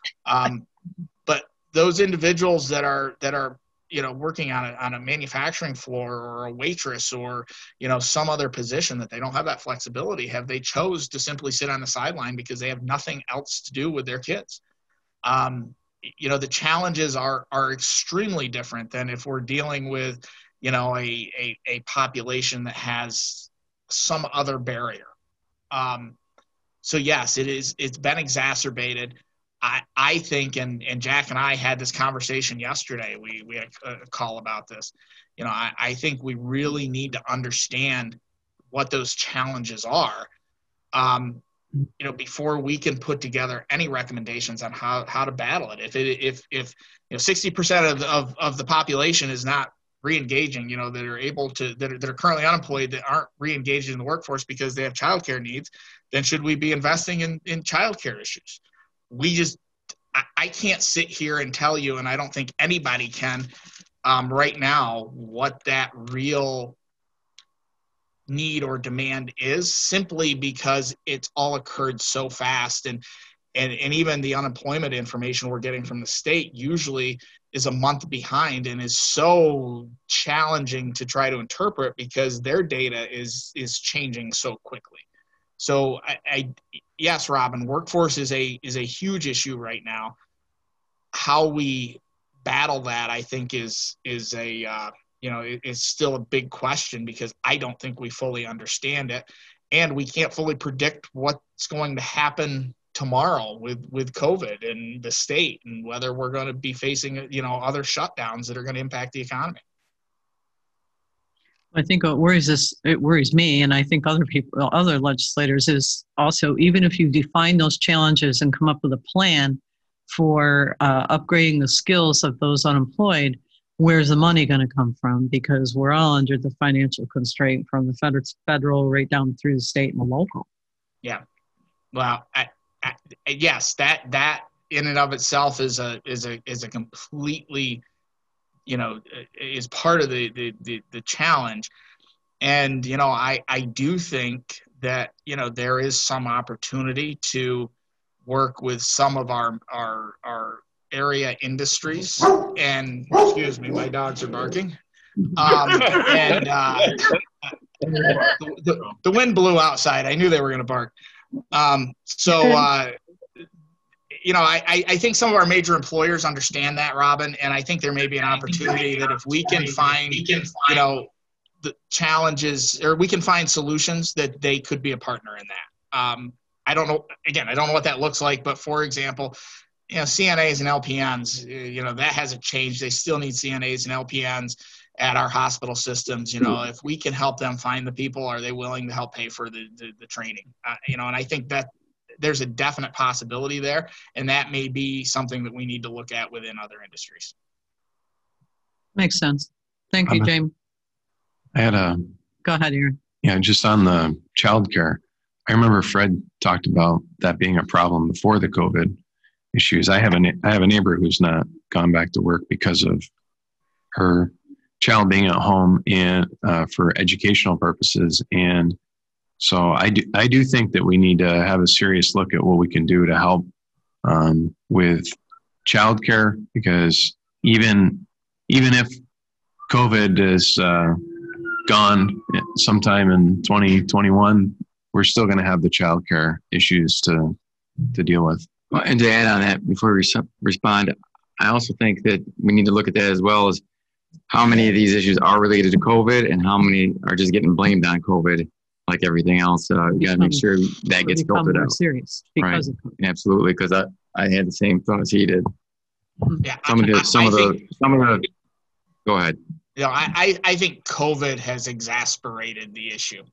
But those individuals that are working on a manufacturing floor or a waitress or, some other position that they don't have that flexibility, they chose to simply sit on the sideline because they have nothing else to do with their kids. The challenges are extremely different than if we're dealing with, a population that has some other barrier. So yes, it's been exacerbated. I think, and Jack and I had this conversation yesterday. We had a call about this. I think we really need to understand what those challenges are, before we can put together any recommendations on how to battle it. If 60% of the population is not re-engaging, that are currently unemployed, that aren't re-engaged in the workforce because they have childcare needs, then should we be investing in childcare issues? I can't sit here and tell you, and I don't think anybody can right now, what that real need or demand is, simply because it's all occurred so fast. And even the unemployment information we're getting from the state usually is a month behind and is so challenging to try to interpret because their data is changing so quickly. So yes, Robin, workforce is a huge issue right now. How we battle that, I think, is still a big question because I don't think we fully understand it, and we can't fully predict what's going to happen tomorrow with COVID and the state, and whether we're going to be facing, other shutdowns that are going to impact the economy. I think it worries me, and I think other legislators, is also, even if you define those challenges and come up with a plan for upgrading the skills of those unemployed, where's the money going to come from? Because we're all under the financial constraint from the federal right down through the state and the local. Yeah. Well, yes, that in and of itself is a completely, is part of the challenge. And, I do think that, there is some opportunity to work with some of our area industries. And excuse me, my dogs are barking. And the wind blew outside. I knew they were going to bark. I think some of our major employers understand that, Robin, and I think there may be an opportunity that if we can find, the challenges, or we can find solutions, that they could be a partner in that. I don't know what that looks like, but for example, CNAs and LPNs, that hasn't changed. They still need CNAs and LPNs at our hospital systems. If we can help them find the people, are they willing to help pay for the training? And I think that there's a definite possibility there, and that may be something that we need to look at within other industries. Makes sense. Thank you, James. I had Go ahead, Aaron. Yeah, just on the childcare. I remember Fred talked about that being a problem before the COVID issues. I have a neighbor who's not gone back to work because of her child being at home and for educational purposes. And so I do think that we need to have a serious look at what we can do to help with childcare, because even if COVID is gone sometime in 2021, we're still going to have the childcare issues to deal with. Well, and to add on that, before we respond, I also think that we need to look at that as well as how many of these issues are related to COVID and how many are just getting blamed on COVID, like everything else. You got to make sure that gets filtered out. Serious because of COVID. Absolutely, because I had the same thoughts he did. Yeah, some of the. Go ahead. I think COVID has exacerbated the issue.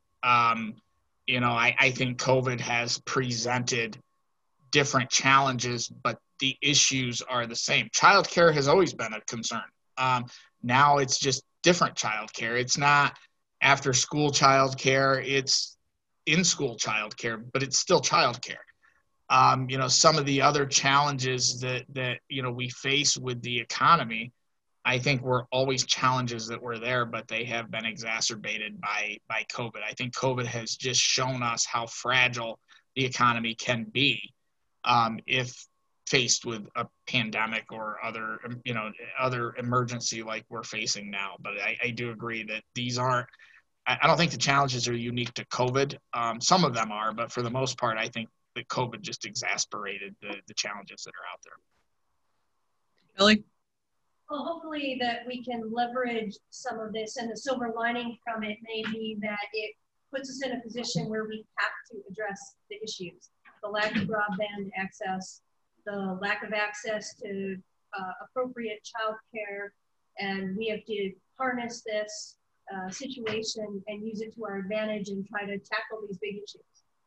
I think COVID has presented different challenges, but the issues are the same. Childcare has always been a concern. Now it's just different childcare. It's not after school childcare, it's in school childcare, but it's still childcare. Some of the other challenges that we face with the economy, I think were always challenges that were there, but they have been exacerbated by COVID. I think COVID has just shown us how fragile the economy can be if faced with a pandemic or other emergency like we're facing now. But I do agree that these aren't, I don't think the challenges are unique to COVID. Some of them are, but for the most part, I think that COVID just exacerbated the challenges that are out there. Kelly? Well, hopefully that we can leverage some of this, and the silver lining from it may be that it puts us in a position where we have to address the issues. The lack of broadband access, the lack of access to appropriate childcare, and we have to harness this situation and use it to our advantage and try to tackle these big issues.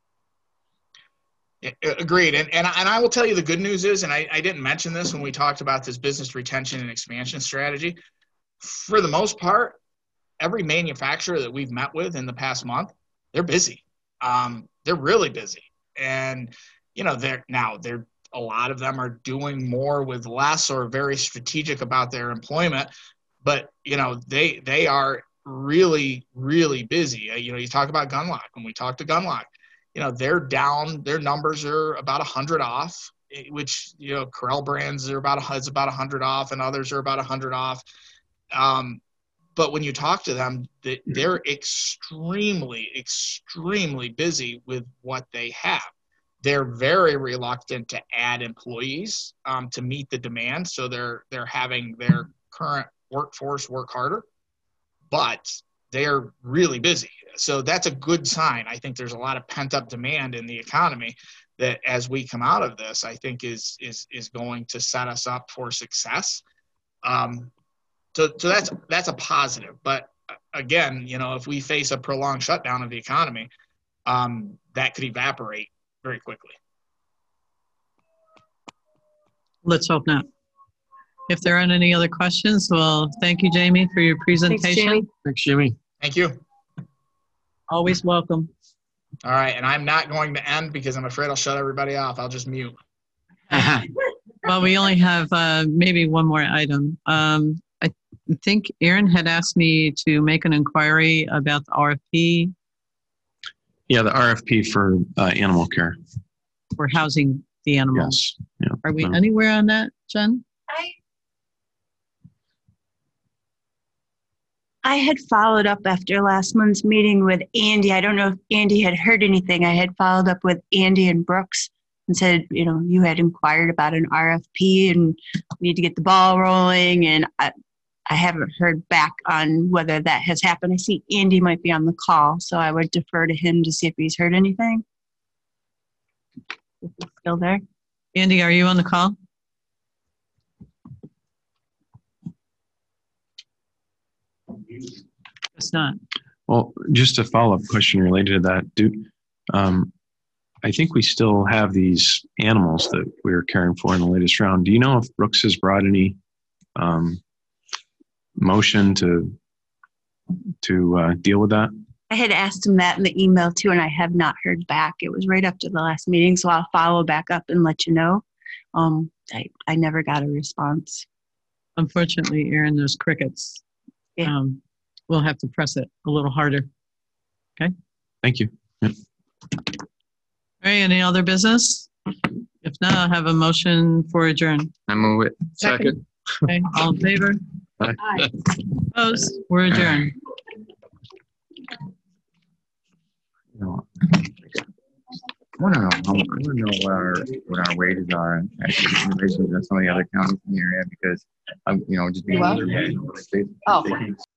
Agreed. And I will tell you the good news is, and I didn't mention this when we talked about this business retention and expansion strategy, for the most part, every manufacturer that we've met with in the past month, they're busy. They're really busy. And, a lot of them are doing more with less or very strategic about their employment, but, they are really, really busy. You talk about Gunlock. When we talk to Gunlock, they're down, their numbers are about 100 off, which, Corel Brands are about 100 off and others are about 100 off. But when you talk to them, they're extremely, extremely busy with what they have. They're very reluctant to add employees to meet the demand. So they're having their current workforce work harder, but they're really busy. So that's a good sign. I think there's a lot of pent up demand in the economy that as we come out of this, I think is going to set us up for success. So that's a positive. But again, you know, if we face a prolonged shutdown of the economy, that could evaporate very quickly. Let's hope not. If there aren't any other questions, well, thank you, Jamie, for your presentation. Thanks, Jimmy. Thank you. Always welcome. All right, and I'm not going to end because I'm afraid I'll shut everybody off. I'll just mute. Well, we only have maybe one more item. I think Aaron had asked me to make an inquiry about the RFP. Yeah, the RFP for animal care. For housing the animals. Yes. Yeah. Are we anywhere on that, Jen? I had followed up after last month's meeting with Andy. I don't know if Andy had heard anything. I had followed up with Andy and Brooks and said, you know, you had inquired about an RFP and we need to get the ball rolling. And I haven't heard back on whether that has happened. I see Andy might be on the call, so I would defer to him to see if he's heard anything. Is he still there? Andy, are you on the call? It's not. Well, just a follow-up question related to that. I think we still have these animals that we were caring for in the latest round. Do you know if Brooks has brought any motion to deal with that? I had asked him that in the email too, and I have not heard back. It was right up to the last meeting, so I'll follow back up and let you know. I never got a response. Unfortunately, Aaron, there's crickets. Yeah. We'll have to press it a little harder. Okay. Thank you. Yep. All right. Any other business? If not, I'll have a motion for adjourn. I move it. Second. Okay. All in favor? Aye. Opposed? We're adjourned. I want to know what our wages are in relation to some of the other counties in the area, because I'm, just being. What? Oh.